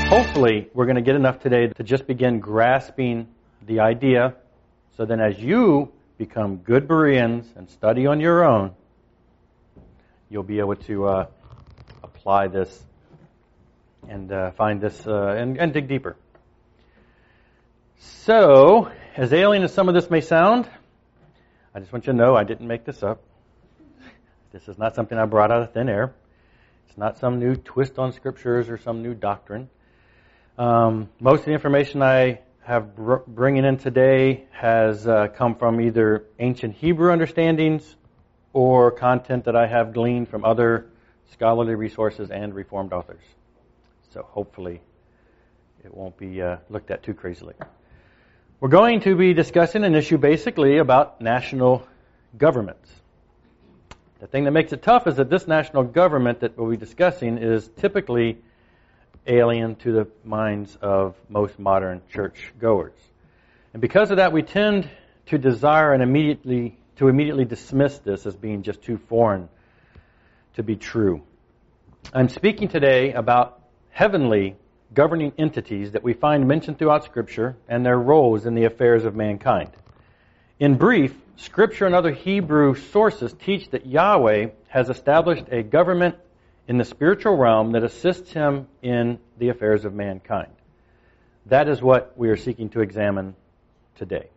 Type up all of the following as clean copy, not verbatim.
Hopefully, we're going to get enough today to just begin grasping the idea, so then as you become good Bereans and study on your own, you'll be able to apply this and find this and dig deeper. So, as alien as some of this may sound, I just want you to know I didn't make this up. This is not something I brought out of thin air. It's not some new twist on scriptures or some new doctrine. Most of the information I have bringing in today has come from either ancient Hebrew understandings or content that I have gleaned from other scholarly resources and Reformed authors. So hopefully it won't be looked at too crazily. We're going to be discussing an issue basically about national governments. The thing that makes it tough is that this national government that we'll be discussing is typically alien to the minds of most modern church goers. And because of that, we tend to desire and immediately dismiss this as being just too foreign to be true. I'm speaking today about heavenly governing entities that we find mentioned throughout Scripture and their roles in the affairs of mankind. In brief, Scripture and other Hebrew sources teach that Yahweh has established a government in the spiritual realm that assists Him in the affairs of mankind. That is what we are seeking to examine today.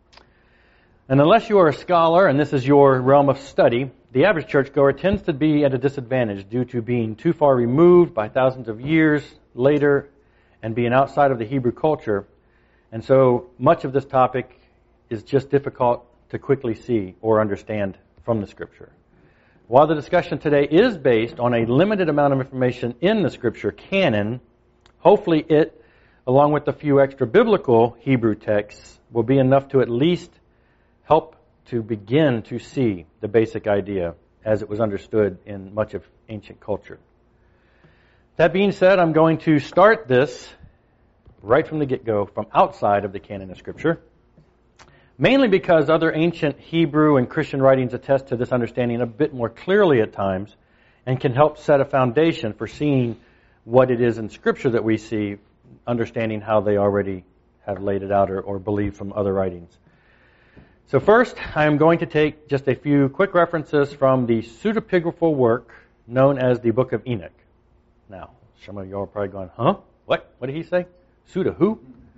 And unless you are a scholar and this is your realm of study, the average churchgoer tends to be at a disadvantage due to being too far removed by thousands of years later and being outside of the Hebrew culture. And so much of this topic is just difficult to quickly see or understand from the Scripture. While the discussion today is based on a limited amount of information in the Scripture canon, hopefully it, along with a few extra biblical Hebrew texts, will be enough to at least help to begin to see the basic idea as it was understood in much of ancient culture. That being said, I'm going to start this right from the get-go, from outside of the canon of Scripture, mainly because other ancient Hebrew and Christian writings attest to this understanding a bit more clearly at times and can help set a foundation for seeing what it is in Scripture that we see, understanding how they already have laid it out or believe from other writings. So first, I am going to take just a few quick references from the pseudepigraphal work known as the Book of Enoch. Now, some of you are probably going, huh? What? What did he say? Pseudo who?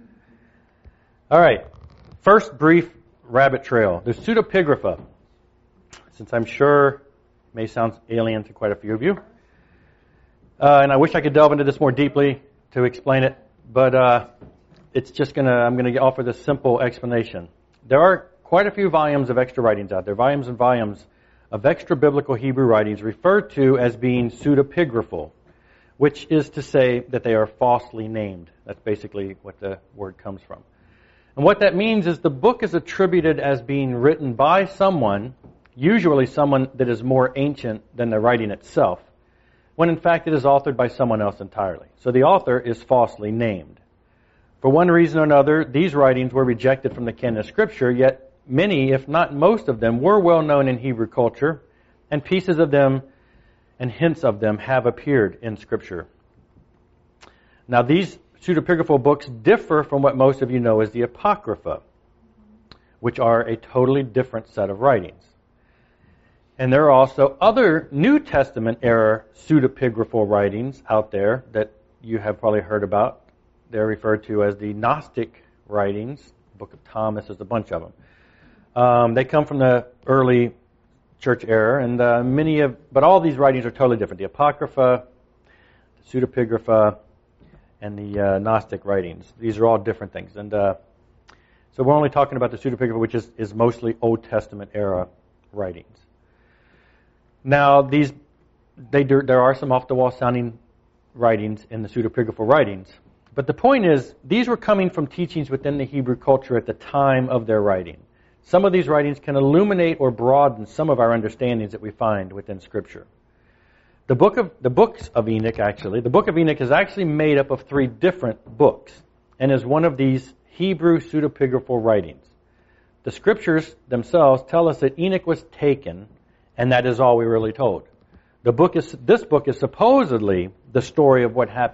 All right. First brief rabbit trail. The pseudepigrapha, since I'm sure may sound alien to quite a few of you. And I wish I could delve into this more deeply to explain it, but I'm going to offer this simple explanation. There are quite a few volumes of extra writings out there, volumes and volumes of extra biblical Hebrew writings referred to as being pseudepigraphal, which is to say that they are falsely named. That's basically what the word comes from. And what that means is the book is attributed as being written by someone, usually someone that is more ancient than the writing itself, when in fact it is authored by someone else entirely. So the author is falsely named. For one reason or another, these writings were rejected from the canon of Scripture, yet many, if not most of them, were well known in Hebrew culture, and pieces of them and hints of them have appeared in Scripture. Now these pseudepigraphal books differ from what most of you know as the Apocrypha, which are a totally different set of writings. And there are also other New Testament era pseudepigraphal writings out there that you have probably heard about. They're referred to as the Gnostic writings. The Book of Thomas, there's a bunch of them. They come from the early church era, and but all these writings are totally different. The Apocrypha, the pseudepigrapha, and the Gnostic writings. These are all different things. And so we're only talking about the pseudepigrapha, which is mostly Old Testament era writings. Now, there are some off-the-wall sounding writings in the pseudepigraphal writings. But the point is, these were coming from teachings within the Hebrew culture at the time of their writing. Some of these writings can illuminate or broaden some of our understandings that we find within Scripture. The book of Enoch is actually made up of 3 different books and is one of these Hebrew pseudepigraphal writings. The Scriptures themselves tell us that Enoch was taken, and that is all we're really told. This book is supposedly the story of what happened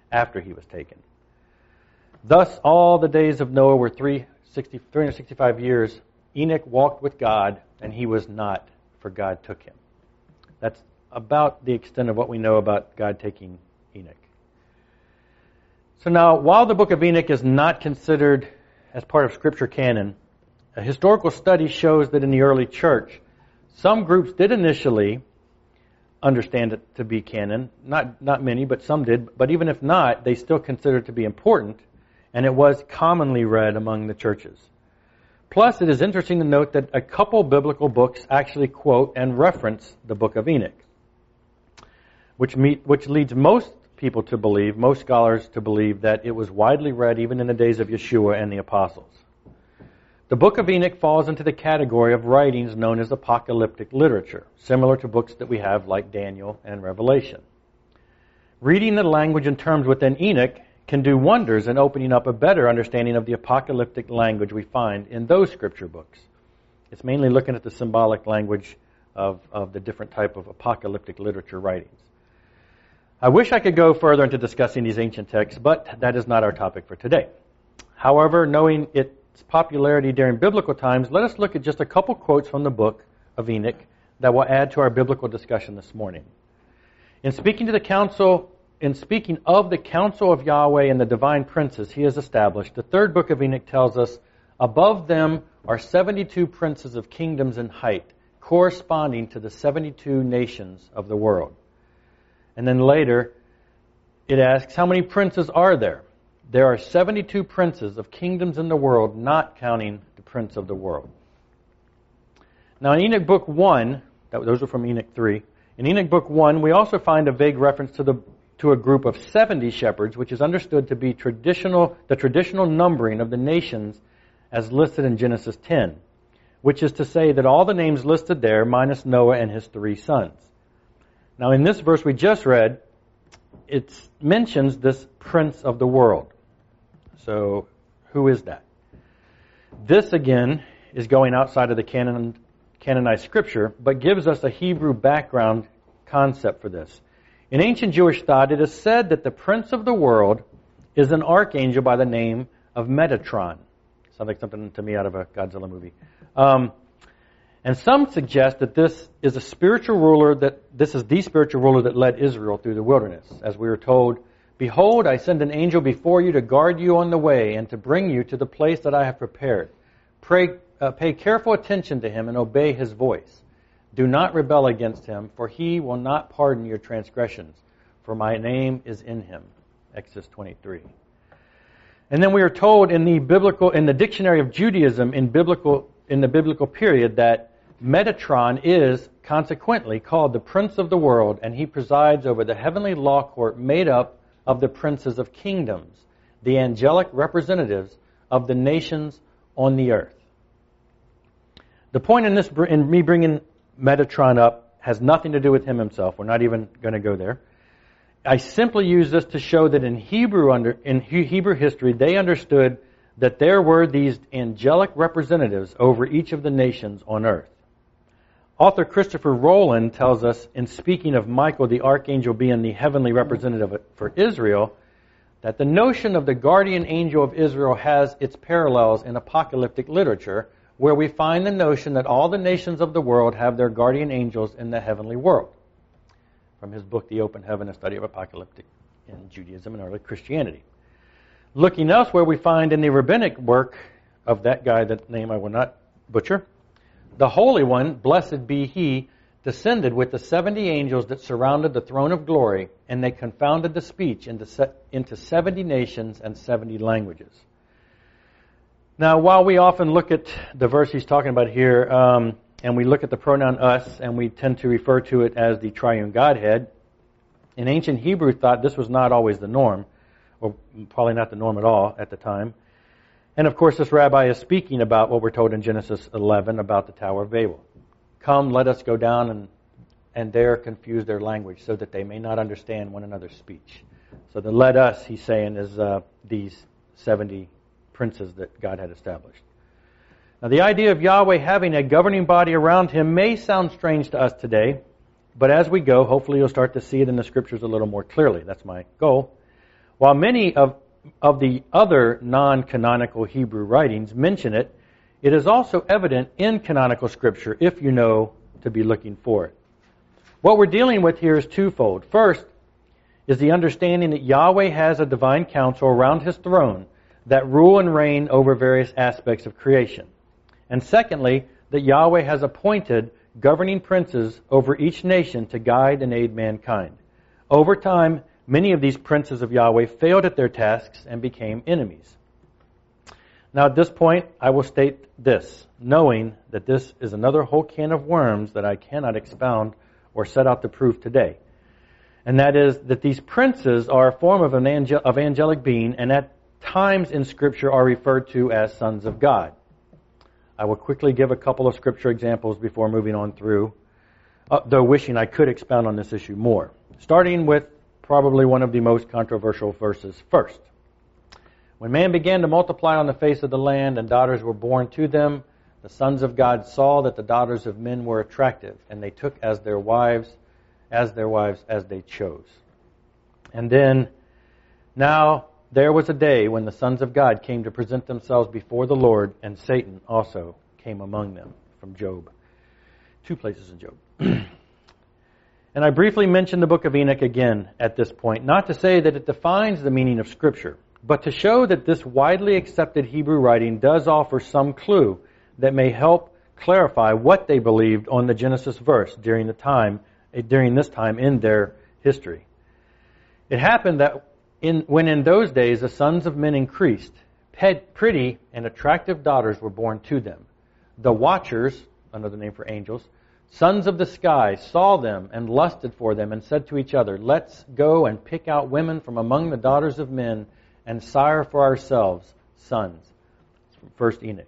after he was taken. Thus, all the days of Noah were 365 years. Enoch walked with God, and he was not, for God took him. That's about the extent of what we know about God taking Enoch. So now, while the book of Enoch is not considered as part of Scripture canon, a historical study shows that in the early church, some groups did initially understand it to be canon. Not many, but some did. But even if not, they still considered it to be important, and it was commonly read among the churches. Plus, it is interesting to note that a couple biblical books actually quote and reference the book of Enoch, which leads most people to believe, most scholars to believe, that it was widely read even in the days of Yeshua and the apostles. The book of Enoch falls into the category of writings known as apocalyptic literature, similar to books that we have like Daniel and Revelation. Reading the language and terms within Enoch can do wonders in opening up a better understanding of the apocalyptic language we find in those scripture books. It's mainly looking at the symbolic language of the different type of apocalyptic literature writings. I wish I could go further into discussing these ancient texts, but that is not our topic for today. However, knowing its popularity during biblical times, let us look at just a couple quotes from the book of Enoch that will add to our biblical discussion this morning. In speaking of the council of Yahweh and the divine princes he has established, the third book of Enoch tells us, above them are 72 princes of kingdoms in height, corresponding to the 72 nations of the world. And then later, it asks, how many princes are there? There are 72 princes of kingdoms in the world, not counting the prince of the world. Now in Enoch book 1, those are from Enoch 3, in Enoch book 1, we also find a vague reference to a group of 70 shepherds, which is understood to be the traditional numbering of the nations as listed in Genesis 10, which is to say that all the names listed there minus Noah and his 3 sons. Now in this verse we just read, it mentions this prince of the world. So who is that? This again is going outside of the canonized scripture, but gives us a Hebrew background concept for this. In ancient Jewish thought, it is said that the prince of the world is an archangel by the name of Metatron. Sounds like something to me out of a Godzilla movie. And some suggest that this is the spiritual ruler that led Israel through the wilderness. As we were told, behold, I send an angel before you to guard you on the way and to bring you to the place that I have prepared. Pay careful attention to him and obey his voice. Do not rebel against him, for he will not pardon your transgressions, for my name is in him. Exodus 23. And then we are told in the dictionary of Judaism in the biblical period that Metatron is consequently called the prince of the world, and he presides over the heavenly law court made up of the princes of kingdoms, the angelic representatives of the nations on the earth. The point in me bringing Metatron up has nothing to do with him himself. We're not even going to go there. I simply use this to show that in Hebrew history, they understood that there were these angelic representatives over each of the nations on earth. Author Christopher Rowland tells us, in speaking of Michael the archangel being the heavenly representative for Israel, that the notion of the guardian angel of Israel has its parallels in apocalyptic literature, where we find the notion that all the nations of the world have their guardian angels in the heavenly world. From his book, The Open Heaven, A Study of Apocalyptic in Judaism and Early Christianity. Looking elsewhere, we find in the rabbinic work of that guy, that name I will not butcher, the Holy One, blessed be He, descended with the 70 angels that surrounded the throne of glory, and they confounded the speech into 70 nations and 70 languages. Now, while we often look at the verse he's talking about here, and we look at the pronoun us, and we tend to refer to it as the triune Godhead, in ancient Hebrew thought this was not always the norm, or probably not the norm at all at the time. And of course, this rabbi is speaking about what we're told in Genesis 11 about the Tower of Babel. Come, let us go down and there confuse their language so that they may not understand one another's speech. So the let us, he's saying, is these 70 princes that God had established. Now the idea of Yahweh having a governing body around him may sound strange to us today, but as we go, hopefully you'll start to see it in the scriptures a little more clearly. That's my goal. While many of the other non-canonical Hebrew writings mention it, it is also evident in canonical Scripture if you know to be looking for it. What we're dealing with here is twofold. First is the understanding that Yahweh has a divine council around His throne that rule and reign over various aspects of creation. And secondly, that Yahweh has appointed governing princes over each nation to guide and aid mankind. Over time, many of these princes of Yahweh failed at their tasks and became enemies. Now at this point, I will state this, knowing that this is another whole can of worms that I cannot expound or set out to prove today. And that is that these princes are a form of angelic being, and at times in Scripture are referred to as sons of God. I will quickly give a couple of Scripture examples before moving on through, though wishing I could expound on this issue more. Starting with probably one of the most controversial verses first. When man began to multiply on the face of the land and daughters were born to them, the sons of God saw that the daughters of men were attractive, and they took as their wives as they chose. And then, now there was a day when the sons of God came to present themselves before the Lord, and Satan also came among them. From Job. 2 places in Job. And I briefly mention the book of Enoch again at this point, not to say that it defines the meaning of Scripture, but to show that this widely accepted Hebrew writing does offer some clue that may help clarify what they believed on the Genesis verse during this time in their history. It happened that when in those days the sons of men increased, pretty and attractive daughters were born to them. The watchers, another name for angels, sons of the sky, saw them and lusted for them and said to each other, "Let's go and pick out women from among the daughters of men and sire for ourselves sons." It's from 1 Enoch.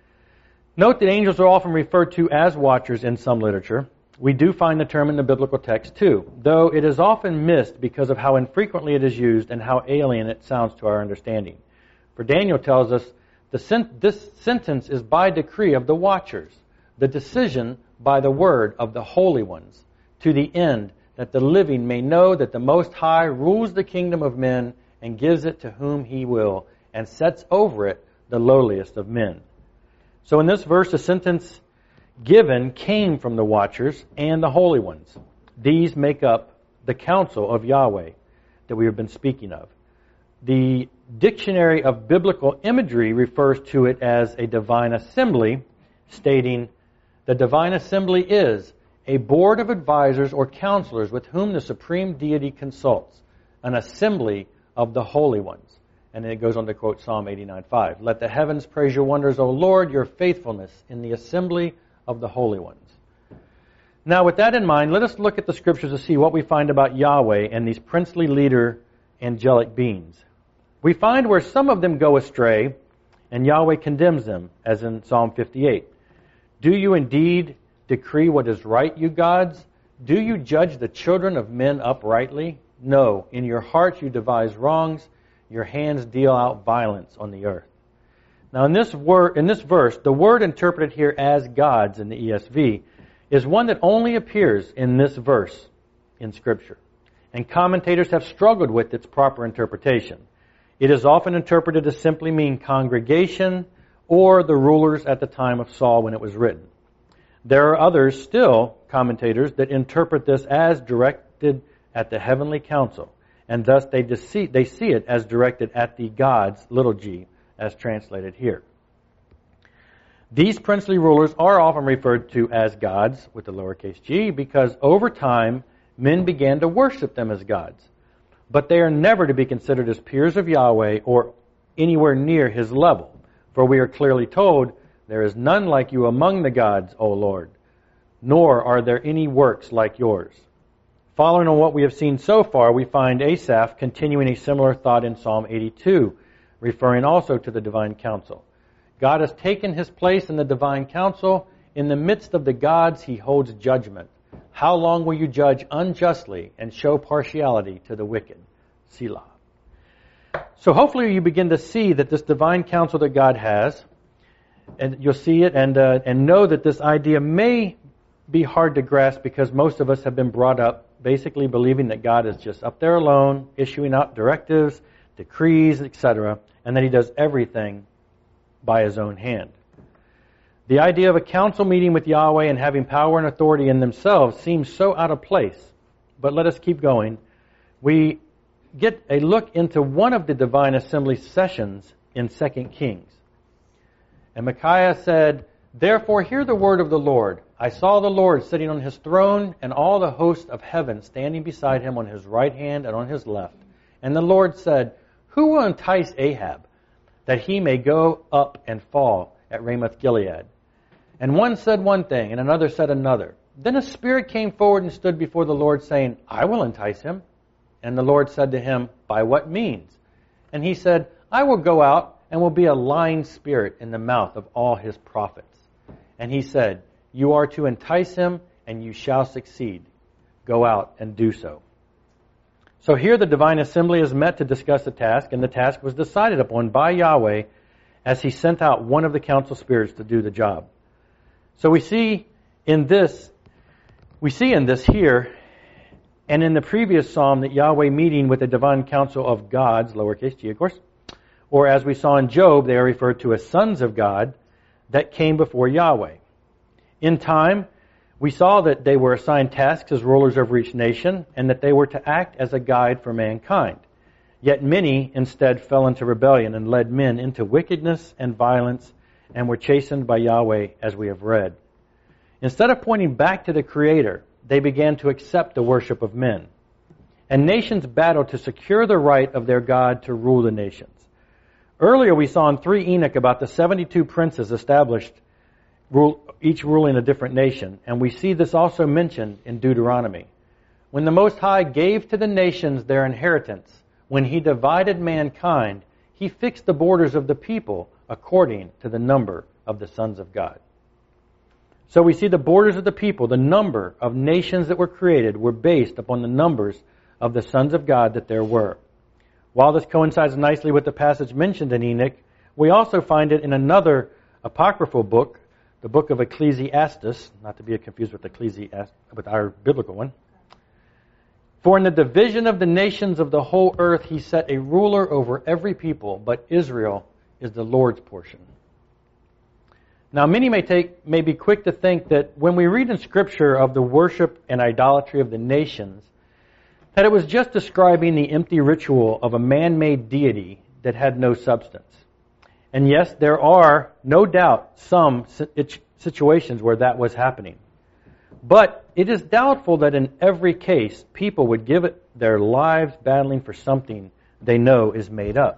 Note that angels are often referred to as watchers in some literature. We do find the term in the biblical text too, though it is often missed because of how infrequently it is used and how alien it sounds to our understanding. For Daniel tells us, this sentence is by decree of the watchers, the decision by the word of the holy ones, to the end that the living may know that the Most High rules the kingdom of men and gives it to whom He will, and sets over it the lowliest of men. So in this verse, the sentence given came from the watchers and the holy ones. These make up the council of Yahweh that we have been speaking of. The Dictionary of Biblical Imagery refers to it as a divine assembly, stating, "The divine assembly is a board of advisors or counselors with whom the supreme deity consults, an assembly of the holy ones." And then it goes on to quote Psalm 89:5. "Let the heavens praise your wonders, O Lord, your faithfulness in the assembly of the holy ones." Now with that in mind, let us look at the Scriptures to see what we find about Yahweh and these princely leader angelic beings. We find where some of them go astray, and Yahweh condemns them, as in Psalm 58. "Do you indeed decree what is right, you gods? Do you judge the children of men uprightly? No, in your heart you devise wrongs, your hands deal out violence on the earth." Now in this verse, the word interpreted here as gods in the ESV is one that only appears in this verse in Scripture. And commentators have struggled with its proper interpretation. It is often interpreted to simply mean congregation or the rulers at the time of Saul when it was written. There are others still, commentators, that interpret this as directed at the heavenly council, and thus they see it as directed at the gods, little g, as translated here. These princely rulers are often referred to as gods with the lowercase g because over time men began to worship them as gods. But they are never to be considered as peers of Yahweh or anywhere near His level. For we are clearly told, "There is none like you among the gods, O Lord, nor are there any works like yours." Following on what we have seen so far, we find Asaph continuing a similar thought in Psalm 82, referring also to the divine council. God has taken His place in the divine council. In the midst of the gods, He holds judgment. How long will you judge unjustly and show partiality to the wicked? Selah. So hopefully you begin to see that this divine counsel that God has, and you'll see it and know that this idea may be hard to grasp because most of us have been brought up basically believing that God is just up there alone, issuing out directives, decrees, etc., and that he does everything by his own hand. The idea of a council meeting with Yahweh and having power and authority in themselves seems so out of place. But let us keep going. We get a look into one of the divine assembly sessions in 2 Kings. And Micaiah said, "Therefore hear the word of the Lord. I saw the Lord sitting on his throne, and all the host of heaven standing beside him on his right hand and on his left. And the Lord said, Who will entice Ahab, that he may go up and fall at Ramoth Gilead? And one said one thing, and another said another. Then a spirit came forward and stood before the Lord, saying, I will entice him. And the Lord said to him, By what means? And he said, I will go out and will be a lying spirit in the mouth of all his prophets. And he said, You are to entice him, and you shall succeed. Go out and do so. So here the divine assembly is met to discuss the task, and the task was decided upon by Yahweh as he sent out one of the council spirits to do the job. So we see in this here, and in the previous psalm, that Yahweh meeting with the divine council of gods, lowercase g of course, or as we saw in Job, they are referred to as sons of God, that came before Yahweh. In time, we saw that they were assigned tasks as rulers over each nation, and that they were to act as a guide for mankind. Yet many instead fell into rebellion and led men into wickedness and violence, and were chastened by Yahweh, as we have read. Instead of pointing back to the Creator, they began to accept the worship of men. And nations battled to secure the right of their God to rule the nations. Earlier we saw in 3 Enoch about the 72 princes established, each ruling a different nation. And we see this also mentioned in Deuteronomy. When the Most High gave to the nations their inheritance, when he divided mankind, he fixed the borders of the people according to the number of the sons of God. So we see the borders of the people, the number of nations that were created, were based upon the numbers of the sons of God that there were. While this coincides nicely with the passage mentioned in Enoch, we also find it in another apocryphal book, the book of Ecclesiastes, not to be confused with our biblical one. For in the division of the nations of the whole earth he set a ruler over every people, but Israel is the Lord's portion. Now many may be quick to think that when we read in Scripture of the worship and idolatry of the nations, that it was just describing the empty ritual of a man-made deity that had no substance. And yes, there are no doubt some situations where that was happening. But it is doubtful that in every case people would give it their lives battling for something they know is made up.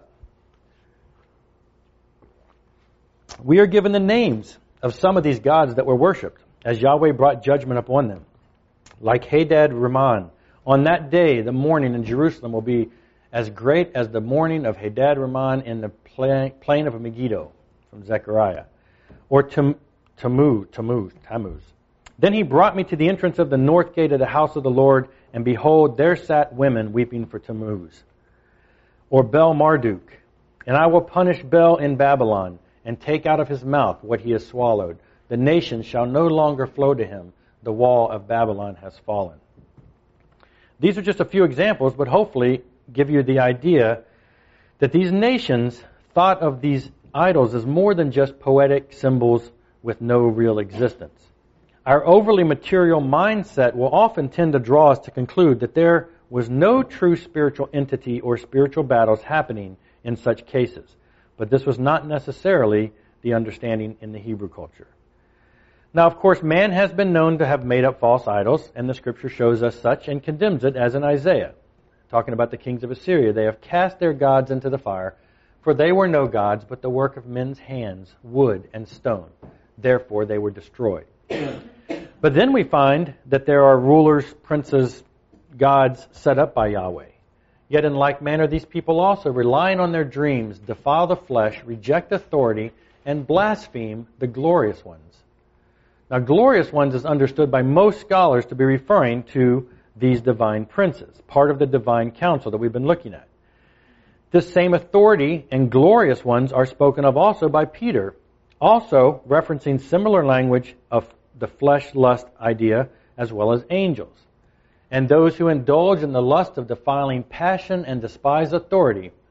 We are given the names of some of these gods that were worshipped, as Yahweh brought judgment upon them. Like Hadad Rimmon, on that day the mourning in Jerusalem will be as great as the mourning of Hadad Rimmon in the plain of Megiddo, from Zechariah. Or Tammuz. Then he brought me to the entrance of the north gate of the house of the Lord, and behold, there sat women weeping for Tammuz. Or Bel Marduk, and I will punish Bel in Babylon, and take out of his mouth what he has swallowed. The nations shall no longer flow to him. The wall of Babylon has fallen. These are just a few examples, but hopefully give you the idea that these nations thought of these idols as more than just poetic symbols with no real existence. Our overly material mindset will often tend to draw us to conclude that there was no true spiritual entity or spiritual battles happening in such cases. But this was not necessarily the understanding in the Hebrew culture. Now, of course, man has been known to have made up false idols, and the Scripture shows us such and condemns it, as in Isaiah, talking about the kings of Assyria. They have cast their gods into the fire, for they were no gods, but the work of men's hands, wood and stone. Therefore they were destroyed. But then we find that there are rulers, princes, gods set up by Yahweh. Yet in like manner, these people also, relying on their dreams, defile the flesh, reject authority, and blaspheme the glorious ones. Now, glorious ones is understood by most scholars to be referring to these divine princes, part of the divine council that we've been looking at. This same authority and glorious ones are spoken of also by Peter, also referencing similar language of the flesh lust idea, as well as angels. And those who indulge in the lust of defiling passion and despise authority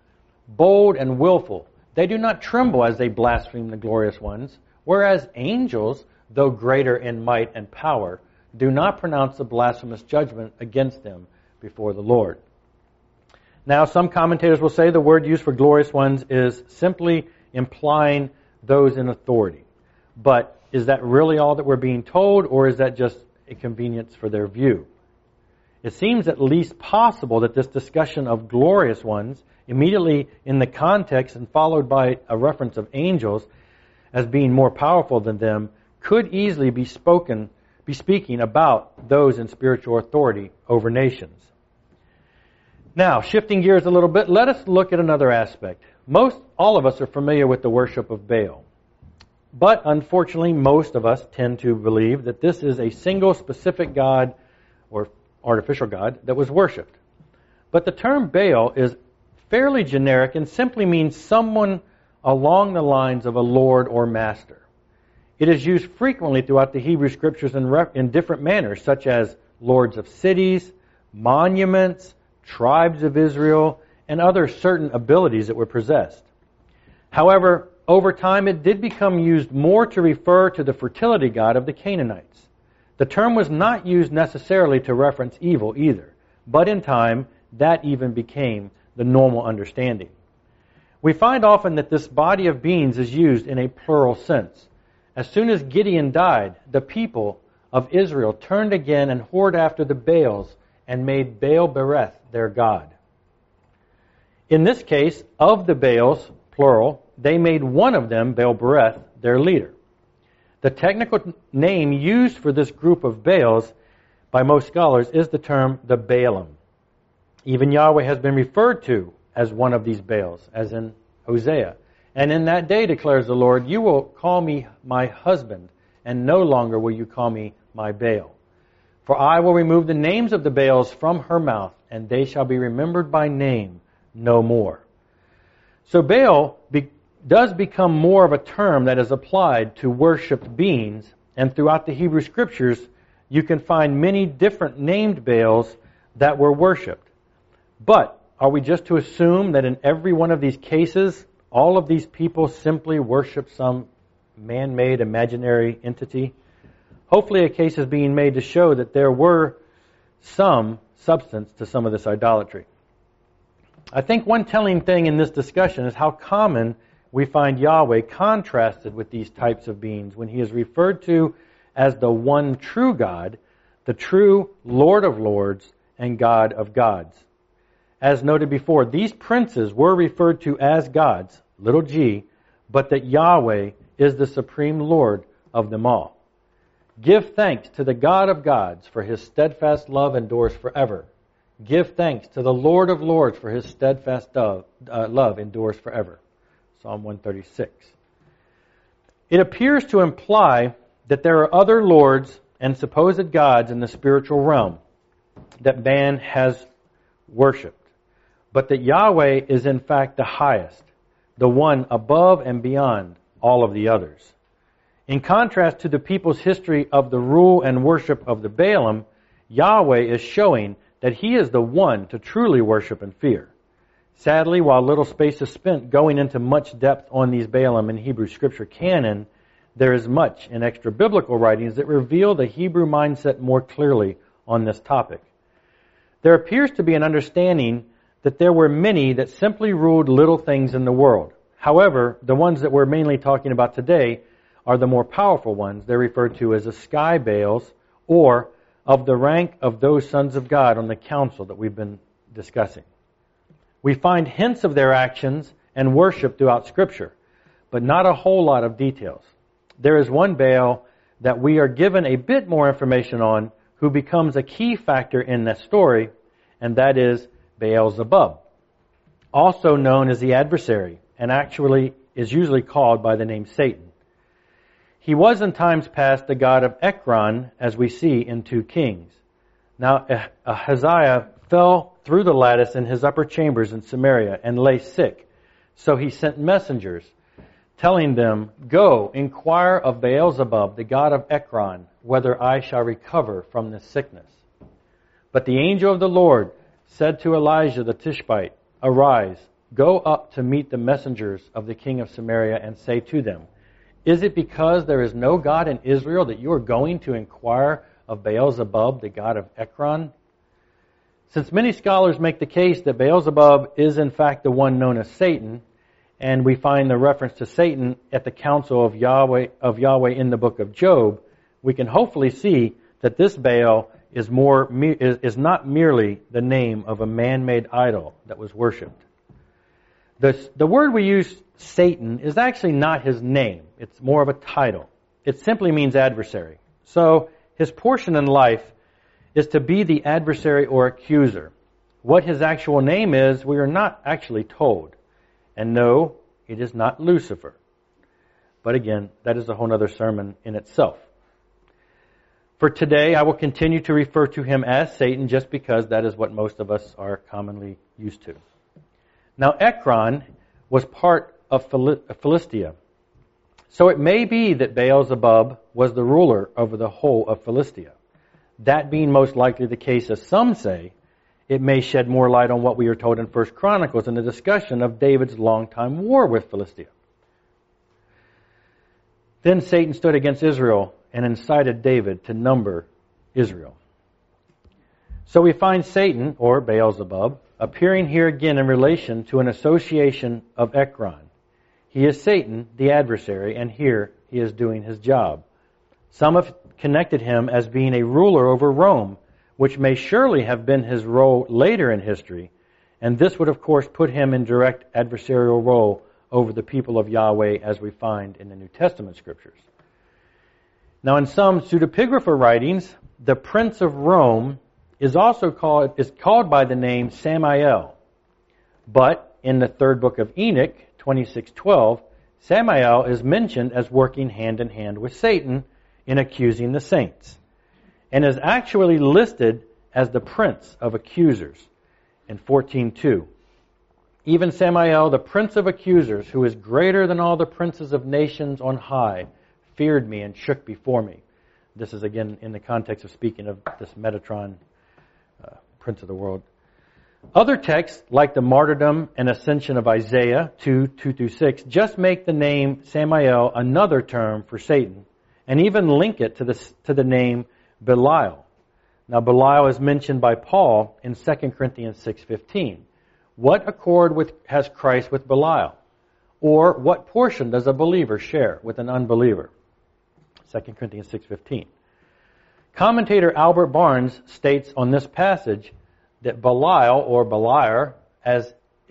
bold and willful. They do not tremble as they blaspheme the glorious ones, whereas angels, though greater in might and power, do not pronounce a blasphemous judgment against them before the Lord. Now, some commentators will say the word used for glorious ones is simply implying those in authority. But is that really all that we're being told, or is that just a convenience for their view? It seems at least possible that this discussion of glorious ones, immediately in the context and followed by a reference of angels as being more powerful than them, could easily be speaking about those in spiritual authority over nations. Now, shifting gears a little bit, let us look at another aspect. All of us are familiar with the worship of Baal. But unfortunately, most of us tend to believe that this is a single specific god or artificial god that was worshipped. But the term Baal is fairly generic and simply means someone along the lines of a lord or master. It is used frequently throughout the Hebrew Scriptures in different manners, such as lords of cities, monuments, tribes of Israel, and other certain abilities that were possessed. However, over time it did become used more to refer to the fertility god of the Canaanites. The term was not used necessarily to reference evil either, but in time that even became the normal understanding. We find often that this body of beings is used in a plural sense. As soon as Gideon died, the people of Israel turned again and whored after the Baals and made Baal-bereth their god. In this case, of the Baals, plural, they made one of them, Baal-bereth, their leader. The technical name used for this group of Baals by most scholars is the term the Baalim. Even Yahweh has been referred to as one of these Baals, as in Hosea. And in that day, declares the Lord, you will call me my husband, and no longer will you call me my Baal. For I will remove the names of the Baals from her mouth, and they shall be remembered by name no more. So Baal does become more of a term that is applied to worshipped beings, and throughout the Hebrew Scriptures, you can find many different named Baals that were worshipped. But are we just to assume that in every one of these cases, all of these people simply worship some man-made imaginary entity? Hopefully a case is being made to show that there were some substance to some of this idolatry. I think one telling thing in this discussion is how common we find Yahweh contrasted with these types of beings when He is referred to as the one true God, the true Lord of Lords, and God of gods. As noted before, these princes were referred to as gods, little g, but that Yahweh is the supreme Lord of them all. Give thanks to the God of gods, for His steadfast love endures forever. Give thanks to the Lord of lords, for His steadfast love endures forever. Psalm 136. It appears to imply that there are other lords and supposed gods in the spiritual realm that man has worshipped, but that Yahweh is in fact the highest, the one above and beyond all of the others. In contrast to the people's history of the rule and worship of the Baalim, Yahweh is showing that He is the one to truly worship and fear. Sadly, while little space is spent going into much depth on these Baalim in Hebrew Scripture canon, there is much in extra-biblical writings that reveal the Hebrew mindset more clearly on this topic. There appears to be an understanding that there were many that simply ruled little things in the world. However, the ones that we're mainly talking about today are the more powerful ones. They're referred to as the sky Baals, or of the rank of those sons of God on the council that we've been discussing. We find hints of their actions and worship throughout Scripture, but not a whole lot of details. There is one Baal that we are given a bit more information on who becomes a key factor in that story, and that is Baal-zebub, also known as the adversary, and actually is usually called by the name Satan. He was in times past the god of Ekron, as we see in 2 Kings. Now Ahaziah fell through the lattice in his upper chambers in Samaria and lay sick. So he sent messengers, telling them, Go, inquire of Baal-zebub, the god of Ekron, whether I shall recover from this sickness. But the angel of the Lord said to Elijah the Tishbite, Arise, Go up to meet the messengers of the king of Samaria and say to them, is it because there is no God in Israel that you are going to inquire of Beelzebub, the god of Ekron? Since many scholars make the case that Beelzebub is in fact the one known as Satan, and we find the reference to Satan at the council of Yahweh in the book of Job, we can hopefully see that this Baal is not merely the name of a man-made idol that was worshipped. The word we use, Satan, is actually not his name. It's more of a title. It simply means adversary. So his portion in life is to be the adversary or accuser. What his actual name is, we are not actually told. And no, it is not Lucifer. But again, that is a whole other sermon in itself. For today, I will continue to refer to him as Satan just because that is what most of us are commonly used to. Now, Ekron was part of Philistia. So it may be that Beelzebub was the ruler over the whole of Philistia. That being most likely the case, as some say, it may shed more light on what we are told in 1 Chronicles in the discussion of David's longtime war with Philistia. Then Satan stood against Israel and incited David to number Israel. So we find Satan, or Beelzebub, appearing here again in relation to an association of Ekron. He is Satan, the adversary, and here he is doing his job. Some have connected him as being a ruler over Rome, which may surely have been his role later in history, and this would of course put him in direct adversarial role over the people of Yahweh as we find in the New Testament scriptures. Now in some pseudepigrapha writings, the Prince of Rome is called by the name Samael. But in the third book of Enoch, 26:12, Samael is mentioned as working hand in hand with Satan in accusing the saints, and is actually listed as the prince of accusers in 14:2. Even Samael, the prince of accusers, who is greater than all the princes of nations on high, feared me and shook before me. This is again in the context of speaking of this Metatron, prince of the world. Other texts, like the martyrdom and ascension of Isaiah 2:2-6, just make the name Samael another term for Satan, and even link it to the name Belial. Now Belial is mentioned by Paul in 2 Corinthians 6:15. What accord has Christ with Belial? Or what portion does a believer share with an unbeliever? 2 Corinthians 6:15. Commentator Albert Barnes states on this passage that Belial, or Beliar, as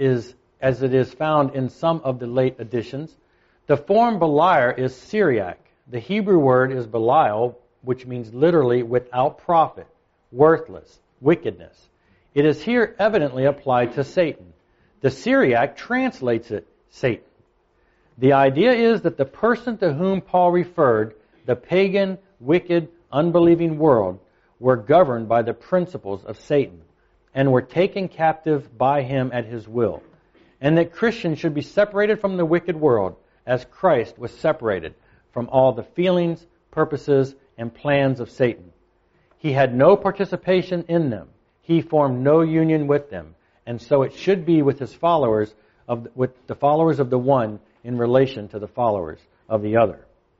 it is found in some of the late editions, the form Beliar is Syriac. The Hebrew word is Belial, which means literally without profit, worthless, wickedness. It is here evidently applied to Satan. The Syriac translates it Satan. The idea is that the person to whom Paul referred, the pagan, wicked, unbelieving world, were governed by the principles of Satan and were taken captive by him at his will, and that Christians should be separated from the wicked world as Christ was separated from all the feelings, purposes, and plans of Satan. He had no participation in them. He formed no union with them, and so it should be with his followers, with the followers of the one in relation to the followers of the other.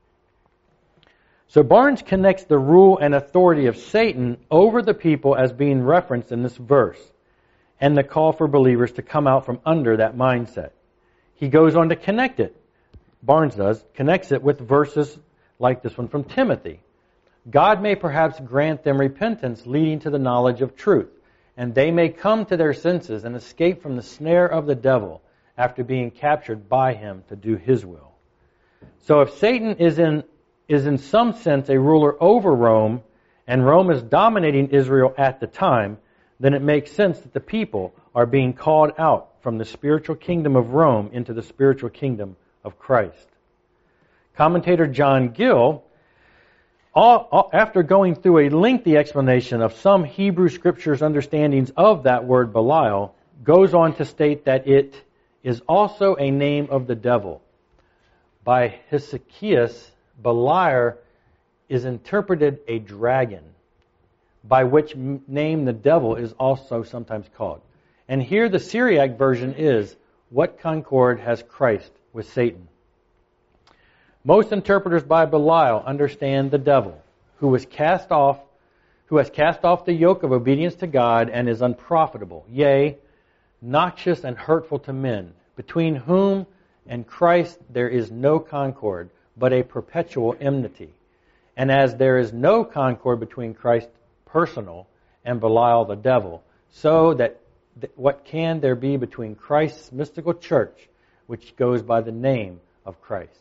So Barnes connects the rule and authority of Satan over the people as being referenced in this verse, and the call for believers to come out from under that mindset. He goes on to connect it. Barnes does, connects it with verses like this one from Timothy. God may perhaps grant them repentance leading to the knowledge of truth, and they may come to their senses and escape from the snare of the devil after being captured by him to do his will. So if Satan is in some sense a ruler over Rome, and Rome is dominating Israel at the time, then it makes sense that the people are being called out from the spiritual kingdom of Rome into the spiritual kingdom of Christ. Commentator John Gill, after going through a lengthy explanation of some Hebrew scriptures' understandings of that word Belial, goes on to state that it is also a name of the devil. By Hesychius, Beliar is interpreted a dragon, by which name the devil is also sometimes called. And here the Syriac version is, What concord has Christ with Satan? Most interpreters by Belial understand the devil, who has cast off the yoke of obedience to God and is unprofitable, yea, noxious and hurtful to men, between whom and Christ there is no concord, but a perpetual enmity. And as there is no concord between Christ personal and Belial the devil, so that what can there be between Christ's mystical church, which goes by the name of Christ?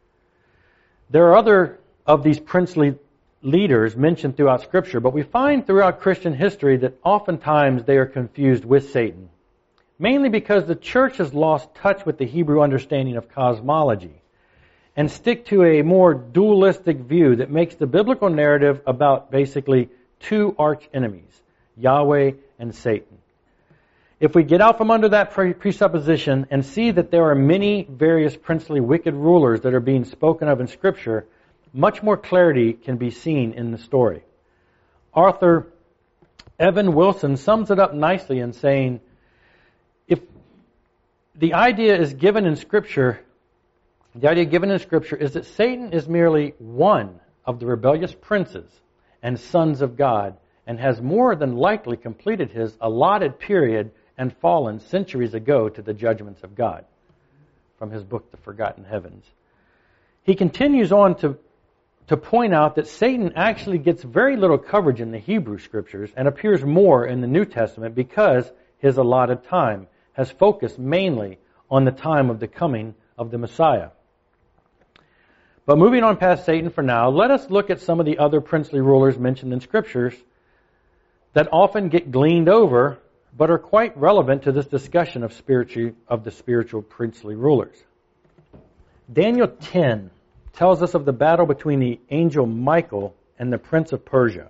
There are other of these princely leaders mentioned throughout Scripture, but we find throughout Christian history that oftentimes they are confused with Satan, mainly because the church has lost touch with the Hebrew understanding of cosmology and stick to a more dualistic view that makes the biblical narrative about basically two arch enemies, Yahweh and Satan. If we get out from under that presupposition and see that there are many various princely wicked rulers that are being spoken of in Scripture, much more clarity can be seen in the story. Arthur Evan Wilson sums it up nicely in saying, if the idea given in Scripture is that Satan is merely one of the rebellious princes and sons of God and has more than likely completed his allotted period and fallen centuries ago to the judgments of God, from his book, The Forgotten Heavens. He continues on to point out that Satan actually gets very little coverage in the Hebrew Scriptures and appears more in the New Testament because his allotted time has focused mainly on the time of the coming of the Messiah. But moving on past Satan for now, let us look at some of the other princely rulers mentioned in Scriptures that often get gleaned over but are quite relevant to this discussion of the spiritual princely rulers. Daniel 10 tells us of the battle between the angel Michael and the prince of Persia.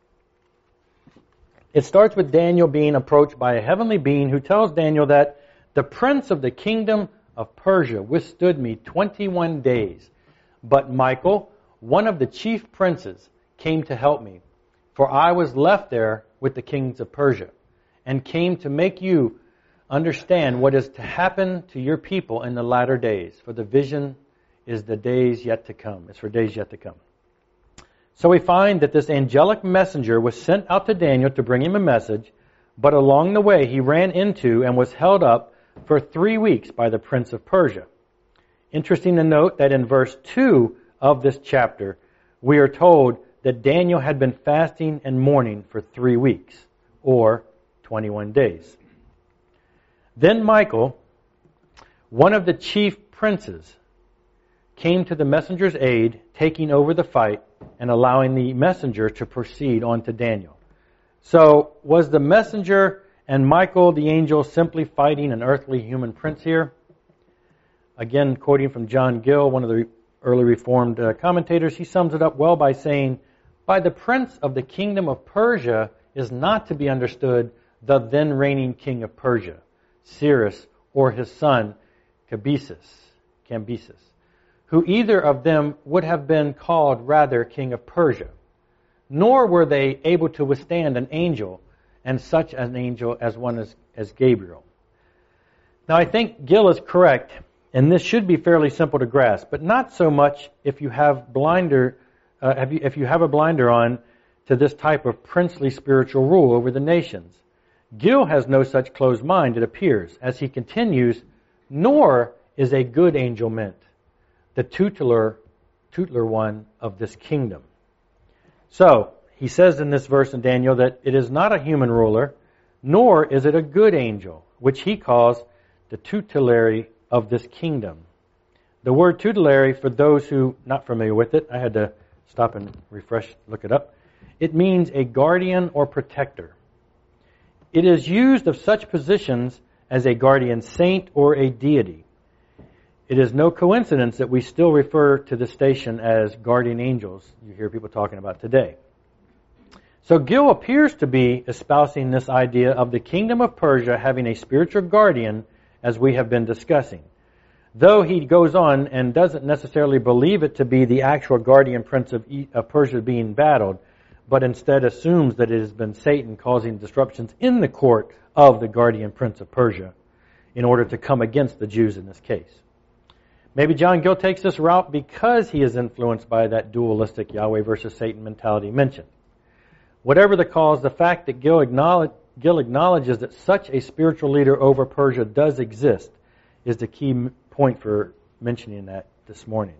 It starts with Daniel being approached by a heavenly being who tells Daniel that the prince of the kingdom of Persia withstood me 21 days. But Michael, one of the chief princes, came to help me, for I was left there with the kings of Persia, and came to make you understand what is to happen to your people in the latter days. For the vision is the days yet to come. It's for days yet to come. So we find that this angelic messenger was sent out to Daniel to bring him a message, but along the way he ran into and was held up for 3 weeks by the prince of Persia. Interesting to note that in verse 2 of this chapter, we are told that Daniel had been fasting and mourning for 3 weeks, or 21 days. Then Michael, one of the chief princes, came to the messenger's aid, taking over the fight and allowing the messenger to proceed on to Daniel. So, was the messenger and Michael the angel simply fighting an earthly human prince here? Again, quoting from John Gill, one of the early Reformed commentators, he sums it up well by saying, by the prince of the kingdom of Persia is not to be understood the then reigning king of Persia, Cyrus, or his son Cambyses, who either of them would have been called rather king of Persia. Nor were they able to withstand an angel, and such an angel as one as Gabriel. Now I think Gill is correct, and this should be fairly simple to grasp, but not so much if you have if you have a blinder on to this type of princely spiritual rule over the nations. Gill has no such closed mind, it appears, as he continues, nor is a good angel meant, the tutelar one of this kingdom. So, he says in this verse in Daniel that it is not a human ruler, nor is it a good angel, which he calls the tutelary of this kingdom. The word tutelary, for those who are not familiar with it, I had to stop and look it up. It means a guardian or protector. It is used of such positions as a guardian saint or a deity. It is no coincidence that we still refer to the station as guardian angels you hear people talking about today. So Gill appears to be espousing this idea of the kingdom of Persia having a spiritual guardian, as we have been discussing. Though he goes on and doesn't necessarily believe it to be the actual guardian prince of Persia being battled, but instead assumes that it has been Satan causing disruptions in the court of the guardian prince of Persia. in order to come against the Jews in this case. Maybe John Gill takes this route because he is influenced by that dualistic Yahweh versus Satan mentality mentioned. Whatever the cause, the fact that Gill acknowledges that such a spiritual leader over Persia does exist is the key point for mentioning that this morning.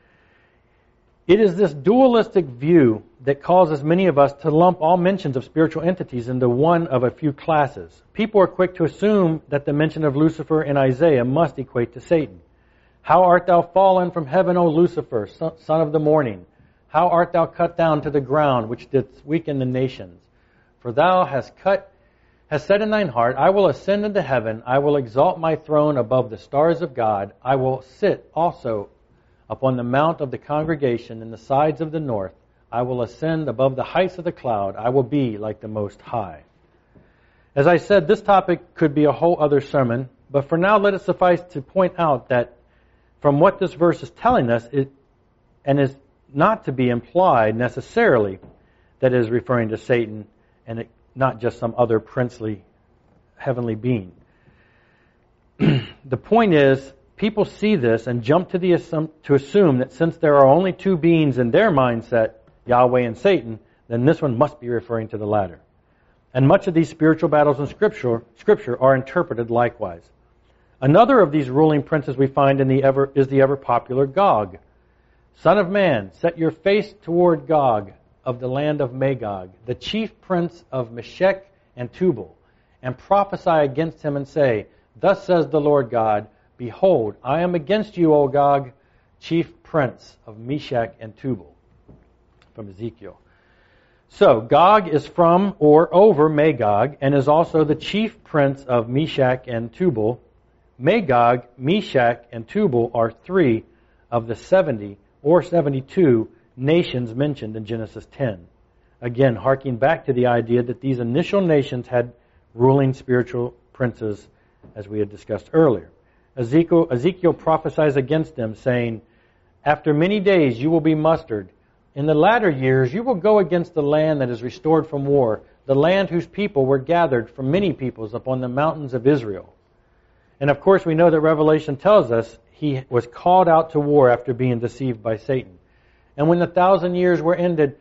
It is this dualistic view that causes many of us to lump all mentions of spiritual entities into one of a few classes. People are quick to assume that the mention of Lucifer in Isaiah must equate to Satan. How art thou fallen from heaven, O Lucifer, son of the morning? How art thou cut down to the ground, which didst weaken the nations? For thou hast said in thine heart, I will ascend into heaven, I will exalt my throne above the stars of God, I will sit also upon the mount of the congregation in the sides of the north, I will ascend above the heights of the cloud, I will be like the Most High. As I said, this topic could be a whole other sermon, but for now let it suffice to point out that from what this verse is telling us, and is not to be implied necessarily that it is referring to Satan and not just some other princely heavenly being. The point is, people see this and jump to assume that since there are only two beings in their mindset, Yahweh and Satan, then this one must be referring to the latter. And much of these spiritual battles in Scripture are interpreted likewise. Another of these ruling princes we find is the ever-popular Gog. Son of man, set your face toward Gog of the land of Magog, the chief prince of Meshech and Tubal, and prophesy against him and say, Thus says the Lord God, Behold, I am against you, O Gog, chief prince of Meshech and Tubal. From Ezekiel. So, Gog is from or over Magog, and is also the chief prince of Meshech and Tubal. Magog, Meshech, and Tubal are 3 of the 70 or 72 nations mentioned in Genesis 10. Again, harking back to the idea that these initial nations had ruling spiritual princes, as we had discussed earlier. Ezekiel prophesies against them, saying, After many days you will be mustered. In the latter years you will go against the land that is restored from war, the land whose people were gathered from many peoples upon the mountains of Israel. And of course we know that Revelation tells us he was called out to war after being deceived by Satan. And when the 1,000 years are ended,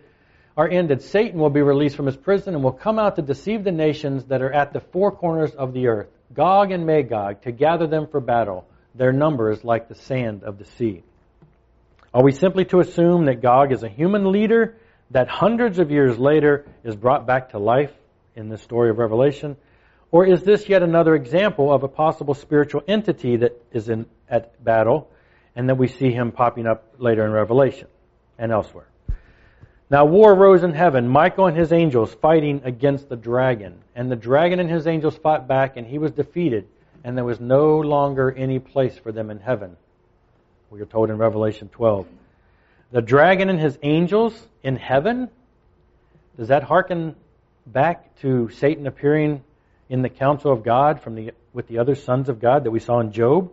Satan will be released from his prison and will come out to deceive the nations that are at the four corners of the earth, Gog and Magog, to gather them for battle. Their number is like the sand of the sea. Are we simply to assume that Gog is a human leader that hundreds of years later is brought back to life in the story of Revelation? Or is this yet another example of a possible spiritual entity that is at battle and that we see him popping up later in Revelation and elsewhere? Now war rose in heaven, Michael and his angels fighting against the dragon. And the dragon and his angels fought back, and he was defeated, and there was no longer any place for them in heaven. We are told in Revelation 12. The dragon and his angels in heaven? Does that harken back to Satan appearing in the council of God with the other sons of God that we saw in Job?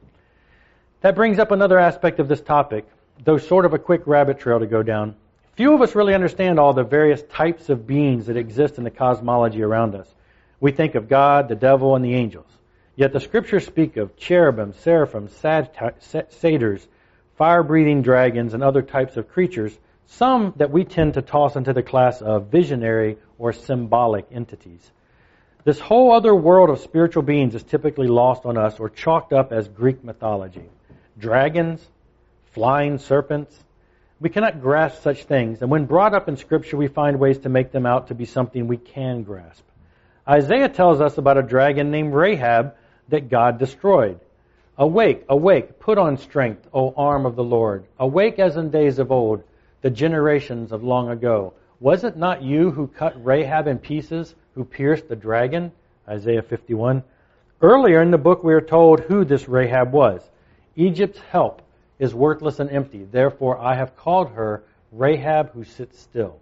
That brings up another aspect of this topic, though sort of a quick rabbit trail to go down. Few of us really understand all the various types of beings that exist in the cosmology around us. We think of God, the devil, and the angels. Yet the Scriptures speak of cherubim, seraphim, satyrs, fire-breathing dragons, and other types of creatures, some that we tend to toss into the class of visionary or symbolic entities. This whole other world of spiritual beings is typically lost on us or chalked up as Greek mythology. Dragons, flying serpents. We cannot grasp such things, and when brought up in Scripture, we find ways to make them out to be something we can grasp. Isaiah tells us about a dragon named Rahab that God destroyed. Awake, awake, put on strength, O arm of the Lord. Awake as in days of old, the generations of long ago. Was it not you who cut Rahab in pieces, who pierced the dragon? Isaiah 51. Earlier in the book we are told who this Rahab was. Egypt's help is worthless and empty. Therefore I have called her Rahab who sits still.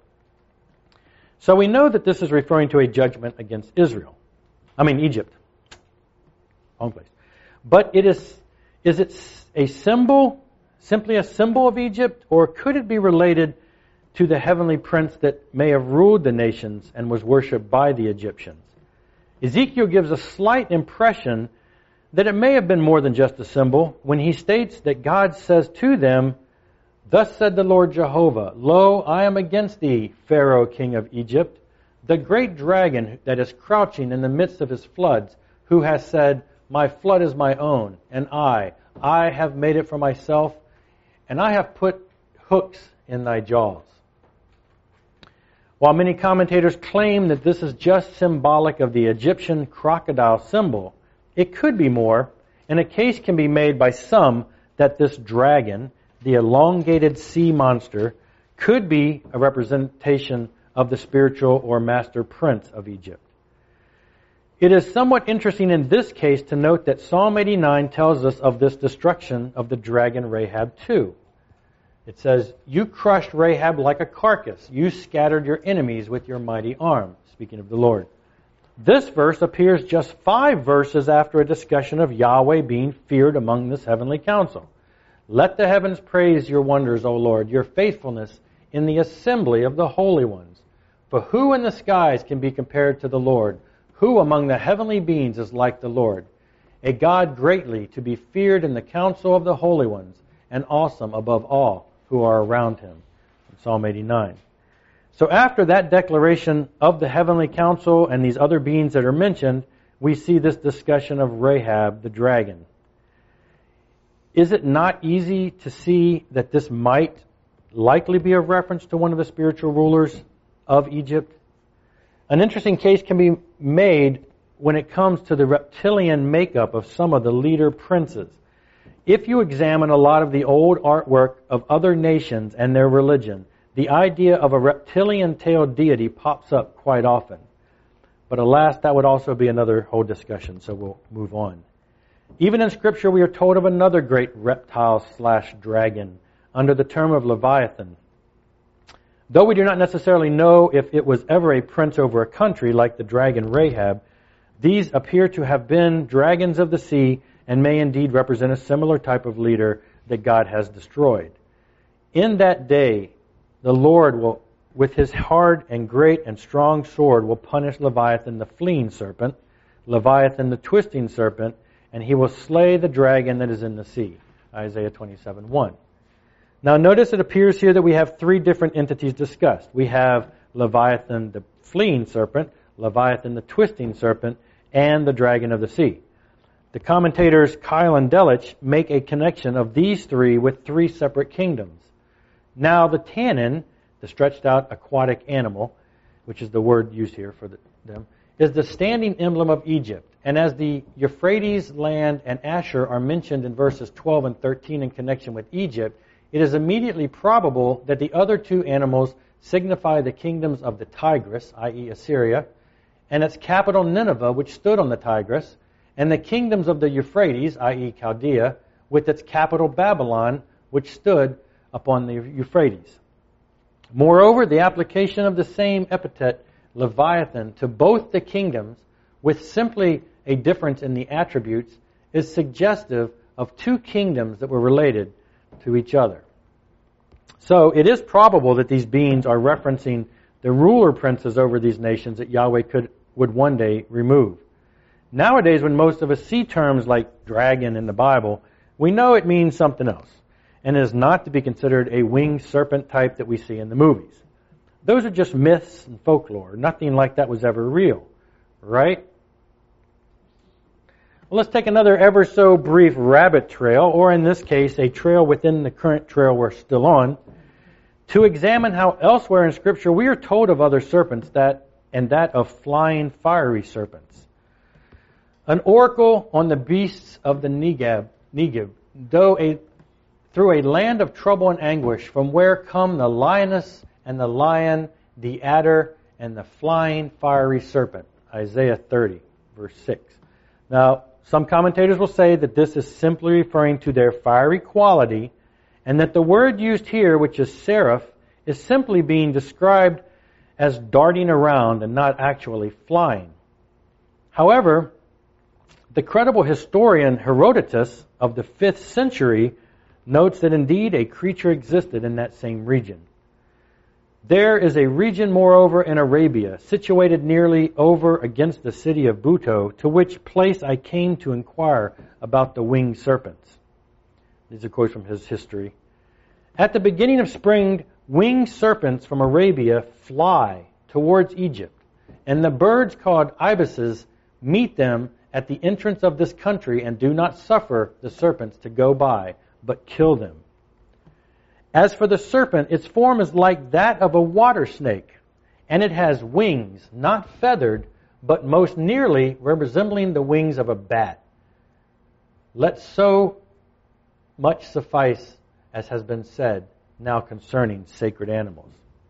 So we know that this is referring to a judgment against Egypt. Wrong place. But is it a symbol, simply a symbol of Egypt, or could it be related to the heavenly prince that may have ruled the nations and was worshipped by the Egyptians? Ezekiel gives a slight impression that it may have been more than just a symbol when he states that God says to them, "Thus said the Lord Jehovah, Lo, I am against thee, Pharaoh, king of Egypt, the great dragon that is crouching in the midst of his floods, who has said, My flood is my own, and I have made it for myself, and I have put hooks in thy jaws." While many commentators claim that this is just symbolic of the Egyptian crocodile symbol, it could be more, and a case can be made by some that this dragon, the elongated sea monster, could be a representation of the spiritual or master prince of Egypt. It is somewhat interesting in this case to note that Psalm 89 tells us of this destruction of the dragon Rahab too. It says, "You crushed Rahab like a carcass. You scattered your enemies with your mighty arm." Speaking of the Lord. This verse appears just 5 verses after a discussion of Yahweh being feared among this heavenly council. "Let the heavens praise your wonders, O Lord, your faithfulness in the assembly of the holy ones. For who in the skies can be compared to the Lord? Who among the heavenly beings is like the Lord? A God greatly to be feared in the council of the holy ones, and awesome above all who are around him." Psalm 89. So after that declaration of the heavenly council and these other beings that are mentioned, we see this discussion of Rahab the dragon. Is it not easy to see that this might likely be a reference to one of the spiritual rulers of Egypt? An interesting case can be made when it comes to the reptilian makeup of some of the leader princes. If you examine a lot of the old artwork of other nations and their religion, the idea of a reptilian-tailed deity pops up quite often. But alas, that would also be another whole discussion, so we'll move on. Even in Scripture, we are told of another great reptile/dragon under the term of Leviathan. Though we do not necessarily know if it was ever a prince over a country like the dragon Rahab, these appear to have been dragons of the sea and may indeed represent a similar type of leader that God has destroyed. In that day, the Lord will, with his hard and great and strong sword, will punish Leviathan the fleeing serpent, Leviathan the twisting serpent, and he will slay the dragon that is in the sea. Isaiah 27:1. Now notice it appears here that we have 3 different entities discussed. We have Leviathan the fleeing serpent, Leviathan the twisting serpent, and the dragon of the sea. The commentators Kyle and Delitzsch make a connection of these 3 with 3 separate kingdoms. Now the tannin, the stretched out aquatic animal, which is the word used here for them, is the standing emblem of Egypt. And as the Euphrates land and Asher are mentioned in verses 12 and 13 in connection with Egypt, it is immediately probable that the other 2 animals signify the kingdoms of the Tigris, i.e. Assyria, and its capital Nineveh, which stood on the Tigris, and the kingdoms of the Euphrates, i.e. Chaldea, with its capital Babylon, which stood upon the Euphrates. Moreover, the application of the same epithet, Leviathan, to both the kingdoms, with simply a difference in the attributes, is suggestive of 2 kingdoms that were related to each other. So it is probable that these beings are referencing the ruler princes over these nations that Yahweh would one day remove. Nowadays, when most of us see terms like dragon in the Bible, we know it means something else, and is not to be considered a winged serpent type that we see in the movies. Those are just myths and folklore. Nothing like that was ever real, right? Well, let's take another ever so brief rabbit trail, or in this case, a trail within the current trail we're still on, to examine how elsewhere in Scripture we are told of other serpents and that of flying fiery serpents. An oracle on the beasts of the Negev, through a land of trouble and anguish, from where come the lioness and the lion, the adder, and the flying fiery serpent. Isaiah 30, verse 6. Now, some commentators will say that this is simply referring to their fiery quality, and that the word used here, which is seraph, is simply being described as darting around and not actually flying. However, the credible historian Herodotus of the 5th century notes that indeed a creature existed in that same region. There is a region, moreover, in Arabia, situated nearly over against the city of Buto, to which place I came to inquire about the winged serpents. These are quotes from his history. At the beginning of spring, winged serpents from Arabia fly towards Egypt, and the birds called ibises meet them at the entrance of this country and do not suffer the serpents to go by, but kill them. As for the serpent, its form is like that of a water snake, and it has wings, not feathered, but most nearly resembling the wings of a bat. Let so much suffice as has been said now concerning sacred animals.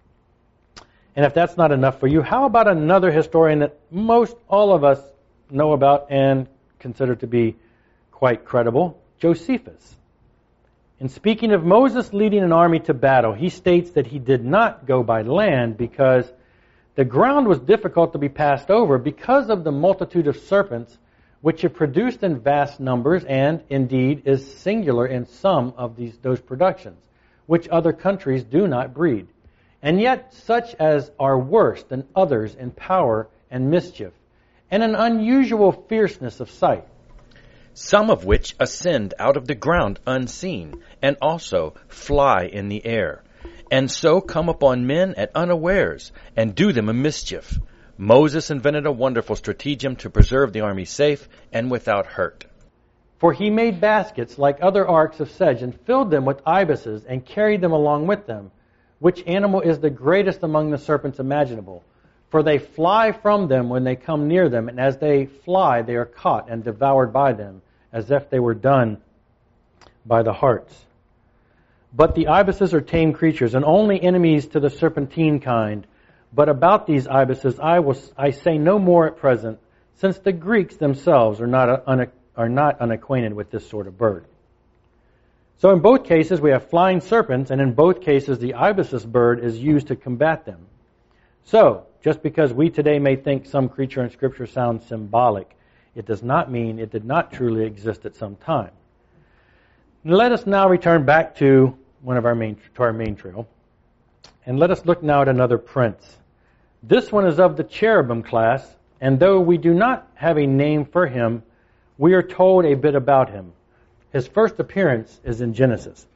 And if that's not enough for you, how about another historian that most all of us know about and consider to be quite credible, Josephus. In speaking of Moses leading an army to battle, he states that he did not go by land because the ground was difficult to be passed over because of the multitude of serpents which it produced in vast numbers and, indeed, is singular in some of those productions, which other countries do not breed, and yet such as are worse than others in power and mischief, and an unusual fierceness of sight. Some of which ascend out of the ground unseen, and also fly in the air, and so come upon men at unawares, and do them a mischief. Moses invented a wonderful stratagem to preserve the army safe and without hurt. For he made baskets like other arks of sedge, and filled them with ibises, and carried them along with them, which animal is the greatest among the serpents imaginable. For they fly from them when they come near them, and as they fly they are caught and devoured by them, as if they were done by the hearts. But the ibises are tame creatures, and only enemies to the serpentine kind. But about these ibises I say no more at present, since the Greeks themselves are not unacquainted with this sort of bird. So in both cases we have flying serpents, and in both cases the ibises bird is used to combat them. So, just because we today may think some creature in Scripture sounds symbolic, it does not mean it did not truly exist at some time. Let us now return back to our main trail, and let us look now at another prince. This one is of the cherubim class, and though we do not have a name for him, we are told a bit about him. His first appearance is in Genesis.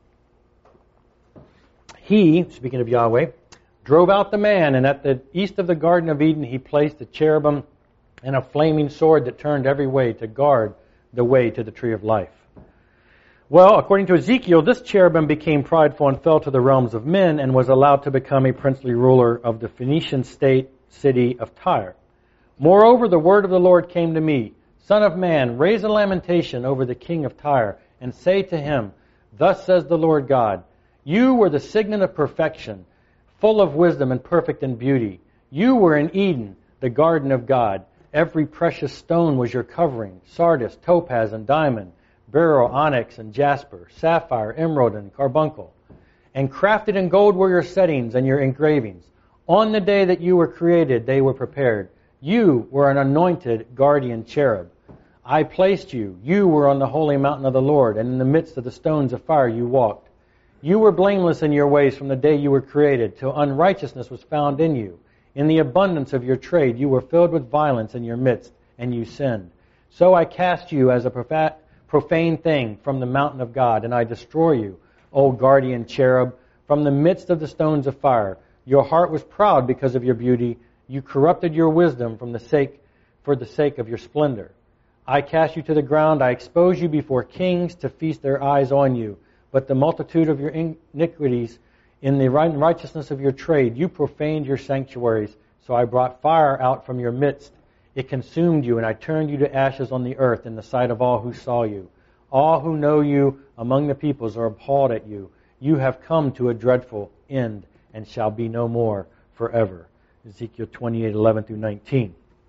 He, speaking of Yahweh, drove out the man, and at the east of the Garden of Eden he placed a cherubim and a flaming sword that turned every way to guard the way to the tree of life. Well, according to Ezekiel, this cherubim became prideful and fell to the realms of men and was allowed to become a princely ruler of the Phoenician city of Tyre. Moreover, the word of the Lord came to me, Son of man, raise a lamentation over the king of Tyre, and say to him, Thus says the Lord God, You were the signet of perfection, full of wisdom and perfect in beauty. You were in Eden, the garden of God. Every precious stone was your covering, sardius, topaz, and diamond, beryl, onyx, and jasper, sapphire, emerald, and carbuncle. And crafted in gold were your settings and your engravings. On the day that you were created, they were prepared. You were an anointed guardian cherub. I placed you. You were on the holy mountain of the Lord, and in the midst of the stones of fire you walked. You were blameless in your ways from the day you were created, till unrighteousness was found in you. In the abundance of your trade you were filled with violence in your midst, and you sinned. So I cast you as a profane thing from the mountain of God, and I destroy you, O guardian cherub, from the midst of the stones of fire. Your heart was proud because of your beauty. You corrupted your wisdom for the sake of your splendor. I cast you to the ground. I expose you before kings to feast their eyes on you. But the multitude of your iniquities, in the righteousness of your trade, you profaned your sanctuaries. So I brought fire out from your midst. It consumed you, and I turned you to ashes on the earth in the sight of all who saw you. All who know you among the peoples are appalled at you. You have come to a dreadful end and shall be no more forever. Ezekiel 28:11-19.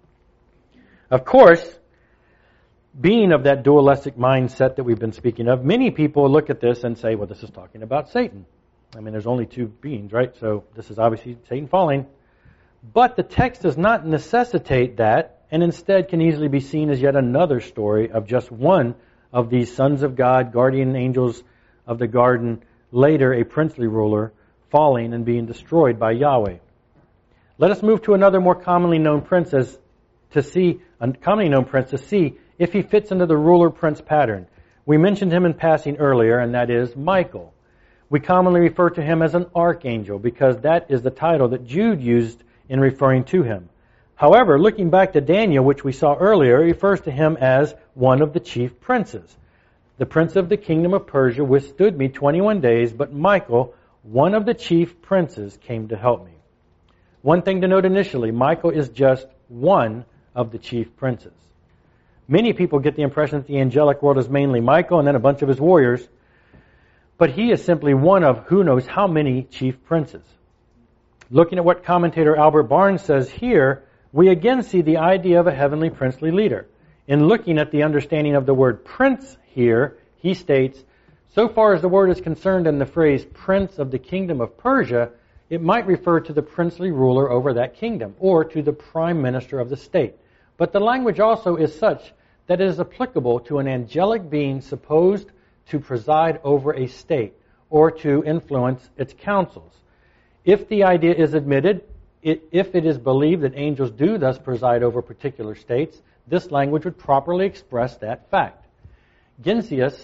Of course, being of that dualistic mindset that we've been speaking of, many people look at this and say, well, this is talking about Satan. I mean, there's only two beings, right? So this is obviously Satan falling. But the text does not necessitate that, and instead can easily be seen as yet another story of just one of these sons of God, guardian angels of the garden, later a princely ruler, falling and being destroyed by Yahweh. Let us move to another more commonly known prince to see if he fits into the ruler-prince pattern. We mentioned him in passing earlier, and that is Michael. We commonly refer to him as an archangel because that is the title that Jude used in referring to him. However, looking back to Daniel, which we saw earlier, it refers to him as one of the chief princes. The prince of the kingdom of Persia withstood me 21 days, but Michael, one of the chief princes, came to help me. One thing to note initially, Michael is just one of the chief princes. Many people get the impression that the angelic world is mainly Michael and then a bunch of his warriors, but he is simply one of who knows how many chief princes. Looking at what commentator Albert Barnes says here, we again see the idea of a heavenly princely leader. In looking at the understanding of the word prince here, he states, so far as the word is concerned in the phrase prince of the kingdom of Persia, it might refer to the princely ruler over that kingdom or to the prime minister of the state. But the language also is such that it is applicable to an angelic being supposed to preside over a state or to influence its councils. If the idea is admitted, if it is believed that angels do thus preside over particular states, this language would properly express that fact. Genesius,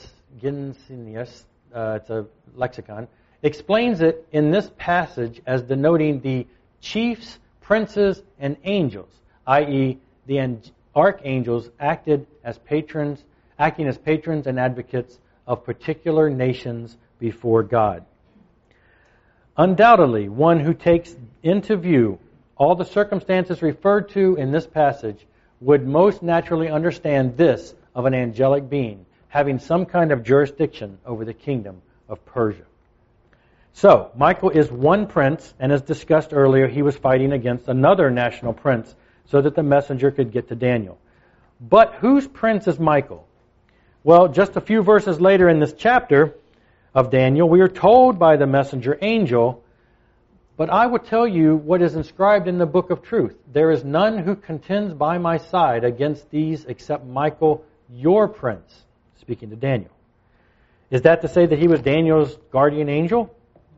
it's a lexicon, explains it in this passage as denoting the chiefs, princes, and angels, i.e., the archangels acting as patrons and advocates of particular nations before God. Undoubtedly, one who takes into view all the circumstances referred to in this passage would most naturally understand this of an angelic being, having some kind of jurisdiction over the kingdom of Persia. So, Michael is one prince, and as discussed earlier, he was fighting against another national prince so that the messenger could get to Daniel. But whose prince is Michael? Well, just a few verses later in this chapter of Daniel, we are told by the messenger angel, but I will tell you what is inscribed in the book of truth. There is none who contends by my side against these except Michael, your prince, speaking to Daniel. Is that to say that he was Daniel's guardian angel?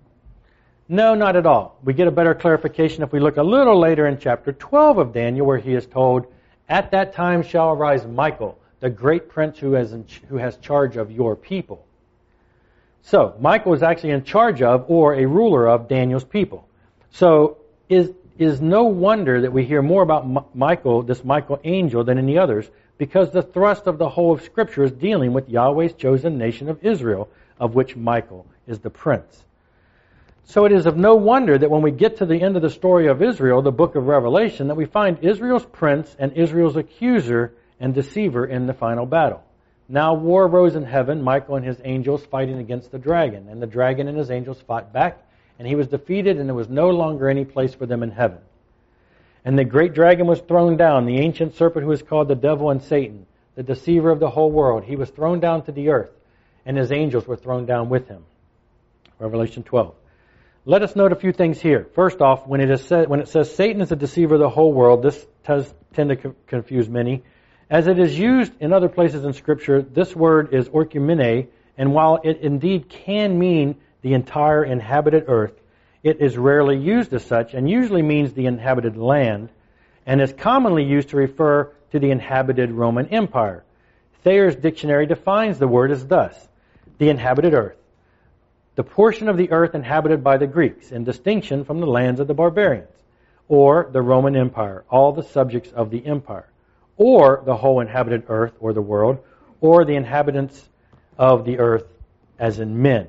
No, not at all. We get a better clarification if we look a little later in chapter 12 of Daniel, where he is told, at that time shall arise Michael, the great prince who has charge of your people. So, Michael is actually in charge of, or a ruler of, Daniel's people. So, is no wonder that we hear more about Michael, this Michael angel, than any others, because the thrust of the whole of Scripture is dealing with Yahweh's chosen nation of Israel, of which Michael is the prince. So it is of no wonder that when we get to the end of the story of Israel, the book of Revelation, that we find Israel's prince and Israel's accuser and deceiver in the final battle. Now war arose in heaven, Michael and his angels fighting against the dragon. And the dragon and his angels fought back, and he was defeated, and there was no longer any place for them in heaven. And the great dragon was thrown down, the ancient serpent who is called the devil and Satan, the deceiver of the whole world. He was thrown down to the earth, and his angels were thrown down with him. Revelation 12. Let us note a few things here. First off, when it says Satan is the deceiver of the whole world, this does tend to confuse many. As it is used in other places in Scripture, this word is oikumene, and while it indeed can mean the entire inhabited earth, it is rarely used as such and usually means the inhabited land, and is commonly used to refer to the inhabited Roman Empire. Thayer's dictionary defines the word as thus: the inhabited earth, the portion of the earth inhabited by the Greeks, in distinction from the lands of the barbarians, or the Roman Empire, all the subjects of the empire, or the whole inhabited earth or the world, or the inhabitants of the earth as in men.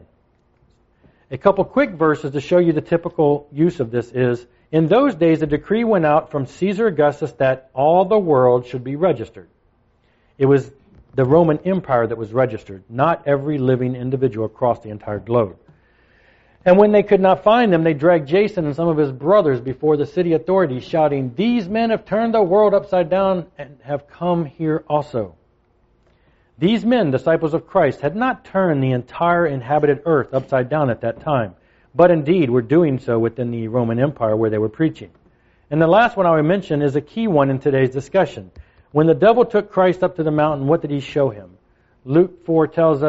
A couple quick verses to show you the typical use of this is, in those days a decree went out from Caesar Augustus that all the world should be registered. It was the Roman Empire that was registered, not every living individual across the entire globe. And when they could not find them, they dragged Jason and some of his brothers before the city authorities, shouting, "These men have turned the world upside down and have come here also." These men, disciples of Christ, had not turned the entire inhabited earth upside down at that time, but indeed were doing so within the Roman Empire where they were preaching. And the last one I will mention is a key one in today's discussion. When the devil took Christ up to the mountain, what did he show him? Luke 4 tells us,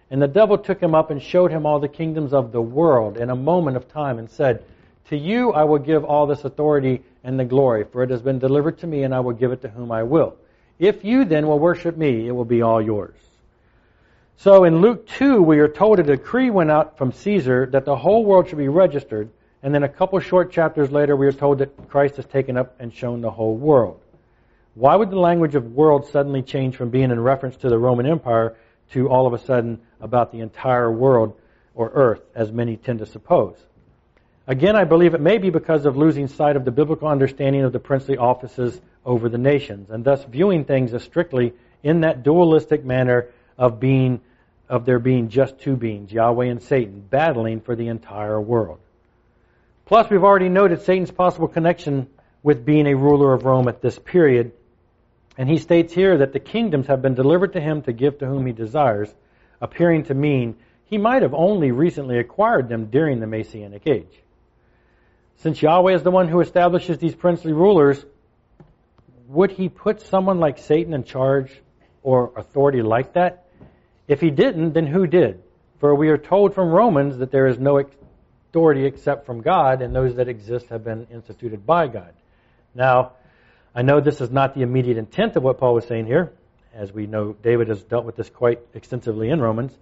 And the devil took him up and showed him all the kingdoms of the world in a moment of time and said, to you I will give all this authority and the glory, for it has been delivered to me, and I will give it to whom I will. If you then will worship me, it will be all yours. So in Luke 2, we are told a decree went out from Caesar that the whole world should be registered, and then a couple short chapters later we are told that Christ is taken up and shown the whole world. Why would the language of world suddenly change from being in reference to the Roman Empire to all of a sudden about the entire world or earth, as many tend to suppose? Again, I believe it may be because of losing sight of the biblical understanding of the princely offices over the nations, and thus viewing things as strictly in that dualistic manner of there being just two beings, Yahweh and Satan, battling for the entire world. Plus, we've already noted Satan's possible connection with being a ruler of Rome at this period, and he states here that the kingdoms have been delivered to him to give to whom he desires, appearing to mean he might have only recently acquired them during the Messianic age. Since Yahweh is the one who establishes these princely rulers, would he put someone like Satan in charge or authority like that? If he didn't, then who did? For we are told from Romans that there is no authority except from God, and those that exist have been instituted by God. Now, I know this is not the immediate intent of what Paul was saying here. As we know, David has dealt with this quite extensively in Romans.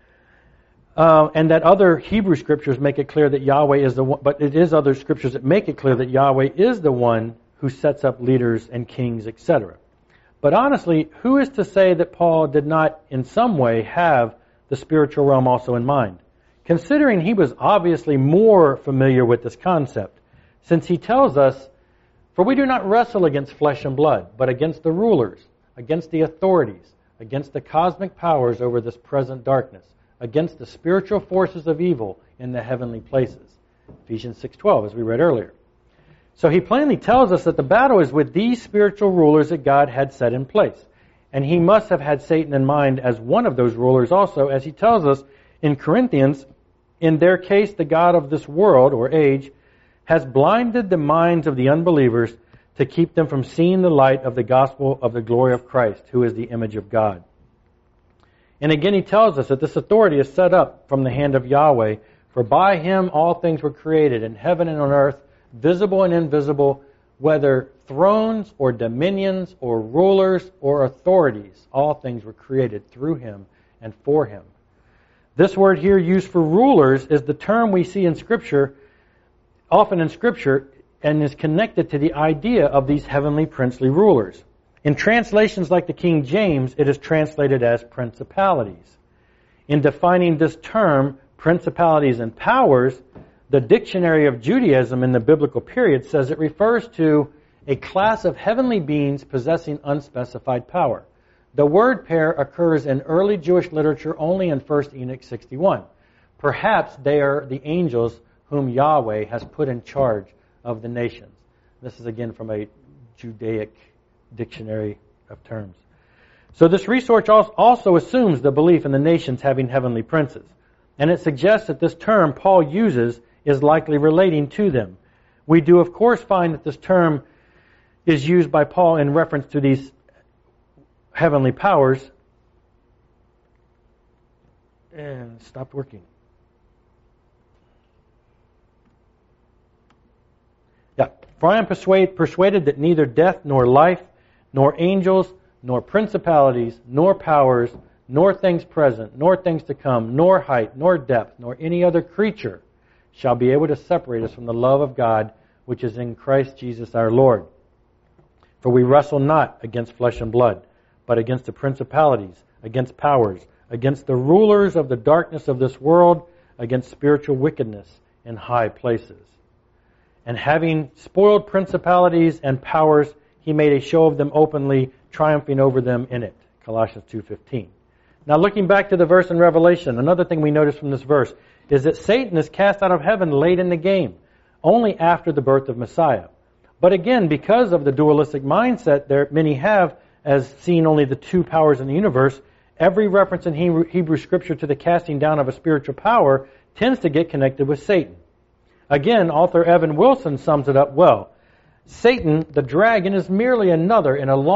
And that other Hebrew scriptures make it clear that Yahweh is the one, but it is other scriptures that make it clear that Yahweh is the one who sets up leaders and kings, etc. But honestly, who is to say that Paul did not in some way have the spiritual realm also in mind? Considering he was obviously more familiar with this concept, since he tells us, for we do not wrestle against flesh and blood, but against the rulers, against the authorities, against the cosmic powers over this present darkness, against the spiritual forces of evil in the heavenly places. Ephesians 6:12, as we read earlier. So he plainly tells us that the battle is with these spiritual rulers that God had set in place. And he must have had Satan in mind as one of those rulers also, as he tells us in Corinthians, in their case, the God of this world or age has blinded the minds of the unbelievers to keep them from seeing the light of the gospel of the glory of Christ, who is the image of God. And again, he tells us that this authority is set up from the hand of Yahweh, for by him all things were created, in heaven and on earth, visible and invisible, whether thrones or dominions or rulers or authorities, all things were created through him and for him. This word here used for rulers is the term we see in Scripture, often in Scripture, and is connected to the idea of these heavenly princely rulers. In translations like the King James, it is translated as principalities. In defining this term, principalities and powers, the Dictionary of Judaism in the biblical period says it refers to a class of heavenly beings possessing unspecified power. The word pair occurs in early Jewish literature only in 1 Enoch 61. Perhaps they are the angels whom Yahweh has put in charge of the nations. This is again from a Judaic dictionary of terms. So this research also assumes the belief in the nations having heavenly princes. And it suggests that this term Paul uses is likely relating to them. We do, of course, find that this term is used by Paul in reference to these heavenly powers. And it stopped working. Yeah. For I am persuaded that neither death nor life, nor angels, nor principalities, nor powers, nor things present, nor things to come, nor height, nor depth, nor any other creature shall be able to separate us from the love of God which is in Christ Jesus our Lord. For we wrestle not against flesh and blood, but against the principalities, against powers, against the rulers of the darkness of this world, against spiritual wickedness in high places. And having spoiled principalities and powers, he made a show of them openly, triumphing over them in it. Colossians 2:15. Now looking back to the verse in Revelation, another thing we notice from this verse is that Satan is cast out of heaven late in the game, only after the birth of Messiah. But again, because of the dualistic mindset that many have, as seeing only the two powers in the universe, every reference in Hebrew Scripture to the casting down of a spiritual power tends to get connected with Satan. Again, author Evan Wilson sums it up well. Satan, the dragon, is merely another in a long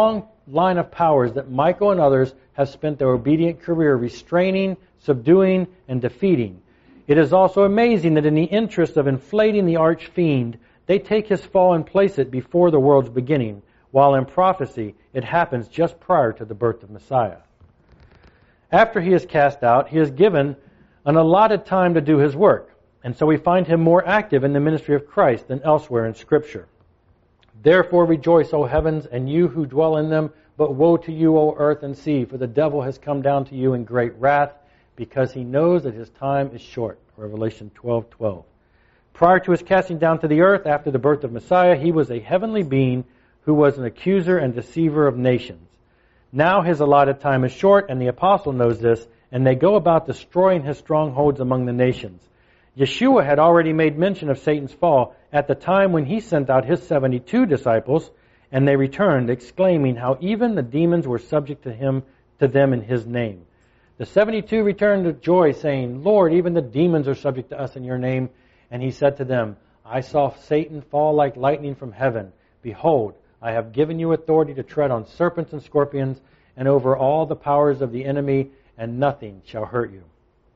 line of powers that Michael and others have spent their obedient career restraining, subduing, and defeating. It is also amazing that in the interest of inflating the arch-fiend, they take his fall and place it before the world's beginning, while in prophecy it happens just prior to the birth of Messiah. After he is cast out, he is given an allotted time to do his work, and so we find him more active in the ministry of Christ than elsewhere in Scripture. Therefore rejoice, O heavens, and you who dwell in them, but woe to you, O earth and sea, for the devil has come down to you in great wrath, because he knows that his time is short. Revelation 12:12. Prior to his casting down to the earth, after the birth of Messiah, he was a heavenly being who was an accuser and deceiver of nations. Now his allotted time is short, and the apostle knows this, and they go about destroying his strongholds among the nations. Yeshua had already made mention of Satan's fall at the time when he sent out his 72 disciples, and they returned, exclaiming how even the demons were subject to them in his name. The 72 returned with joy, saying, Lord, even the demons are subject to us in your name. And he said to them, I saw Satan fall like lightning from heaven. Behold, I have given you authority to tread on serpents and scorpions, and over all the powers of the enemy, and nothing shall hurt you.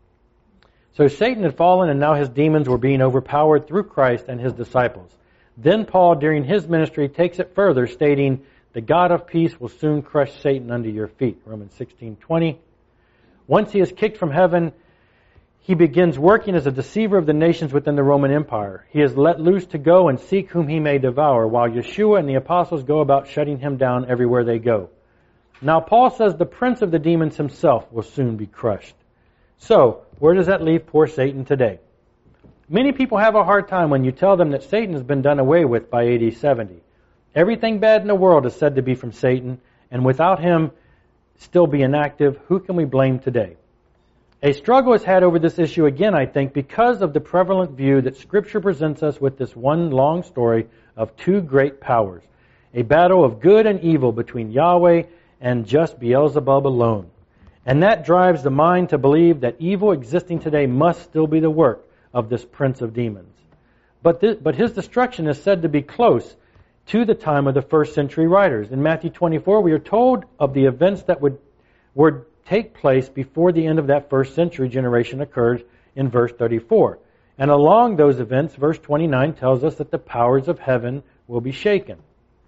So Satan had fallen, and now his demons were being overpowered through Christ and his disciples. Then Paul, during his ministry, takes it further, stating, the God of peace will soon crush Satan under your feet. Romans 16:20. Once he is kicked from heaven, he begins working as a deceiver of the nations within the Roman Empire. He is let loose to go and seek whom he may devour, while Yeshua and the apostles go about shutting him down everywhere they go. Now Paul says the prince of the demons himself will soon be crushed. So, where does that leave poor Satan today? Many people have a hard time when you tell them that Satan has been done away with by AD 70. Everything bad in the world is said to be from Satan, and without him still be inactive, who can we blame today? A struggle is had over this issue again, I think, because of the prevalent view that Scripture presents us with this one long story of two great powers, a battle of good and evil between Yahweh and just Beelzebub alone. And that drives the mind to believe that evil existing today must still be the work of this prince of demons. But his destruction is said to be close to the time of the first century writers. In Matthew 24, we are told of the events that would take place before the end of that first century generation occurred in verse 34. And along those events, verse 29 tells us that the powers of heaven will be shaken.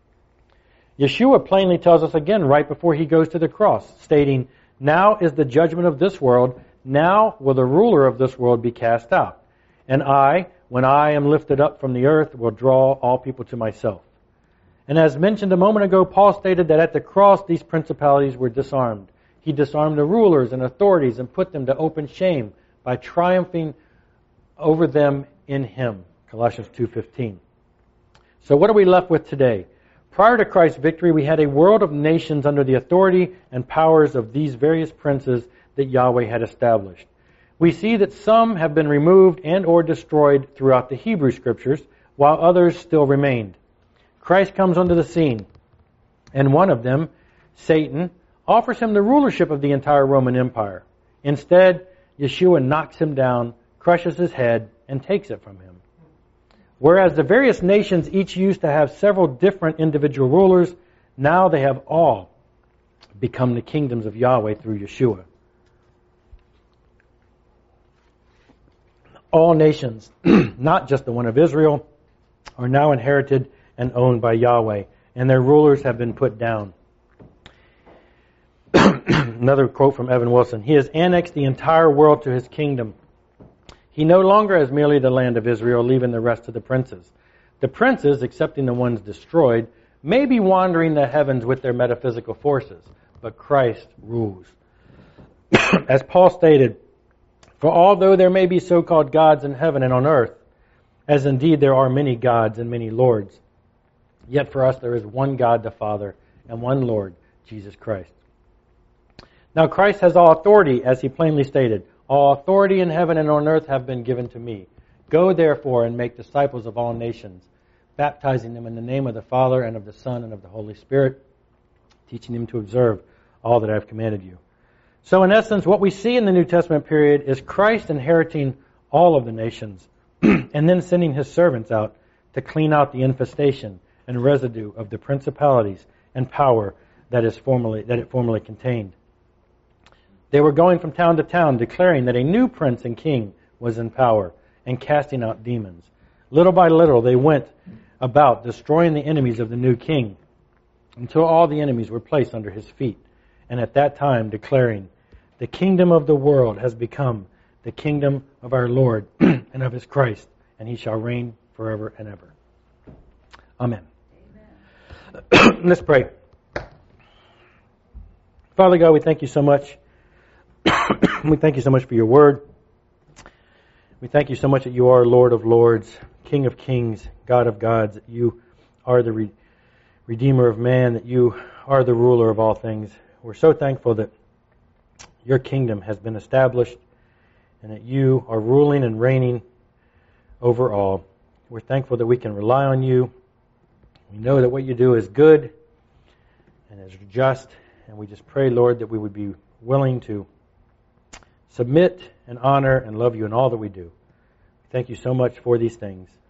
Yeshua plainly tells us again right before he goes to the cross, stating, now is the judgment of this world, now will the ruler of this world be cast out. And I, when I am lifted up from the earth, will draw all people to myself. And as mentioned a moment ago, Paul stated that at the cross these principalities were disarmed. He disarmed the rulers and authorities and put them to open shame by triumphing over them in him. Colossians 2:15. So what are we left with today? Prior to Christ's victory, we had a world of nations under the authority and powers of these various princes that Yahweh had established. We see that some have been removed and or destroyed throughout the Hebrew Scriptures, while others still remained. Christ comes onto the scene, and one of them, Satan, offers him the rulership of the entire Roman Empire. Instead, Yeshua knocks him down, crushes his head, and takes it from him. Whereas the various nations each used to have several different individual rulers, now they have all become the kingdoms of Yahweh through Yeshua. All nations, not just the one of Israel, are now inherited and owned by Yahweh, and their rulers have been put down. Another quote from Evan Wilson. He has annexed the entire world to his kingdom. He no longer has merely the land of Israel, leaving the rest to the princes. The princes, excepting the ones destroyed, may be wandering the heavens with their metaphysical forces, but Christ rules. As Paul stated, for although there may be so-called gods in heaven and on earth, as indeed there are many gods and many lords, yet for us there is one God the Father and one Lord, Jesus Christ. Now Christ has all authority, as he plainly stated. All authority in heaven and on earth have been given to me. Go therefore and make disciples of all nations, baptizing them in the name of the Father and of the Son and of the Holy Spirit, teaching them to observe all that I have commanded you. So in essence, what we see in the New Testament period is Christ inheriting all of the nations and then sending his servants out to clean out the infestation and residue of the principalities and power that it formerly contained. They were going from town to town, declaring that a new prince and king was in power and casting out demons. Little by little, they went about destroying the enemies of the new king until all the enemies were placed under his feet. And at that time, declaring, "The kingdom of the world has become the kingdom of our Lord and of his Christ, and he shall reign forever and ever." Amen. Let's pray. Father God, we thank you so much. We thank you so much for your word. We thank you so much that you are Lord of lords, King of kings, God of gods, that you are the Redeemer of man, that you are the ruler of all things. We're so thankful that your kingdom has been established and that you are ruling and reigning over all. We're thankful that we can rely on you. We know that what you do is good and is just, and we just pray, Lord, that we would be willing to submit and honor and love you in all that we do. Thank you so much for these things.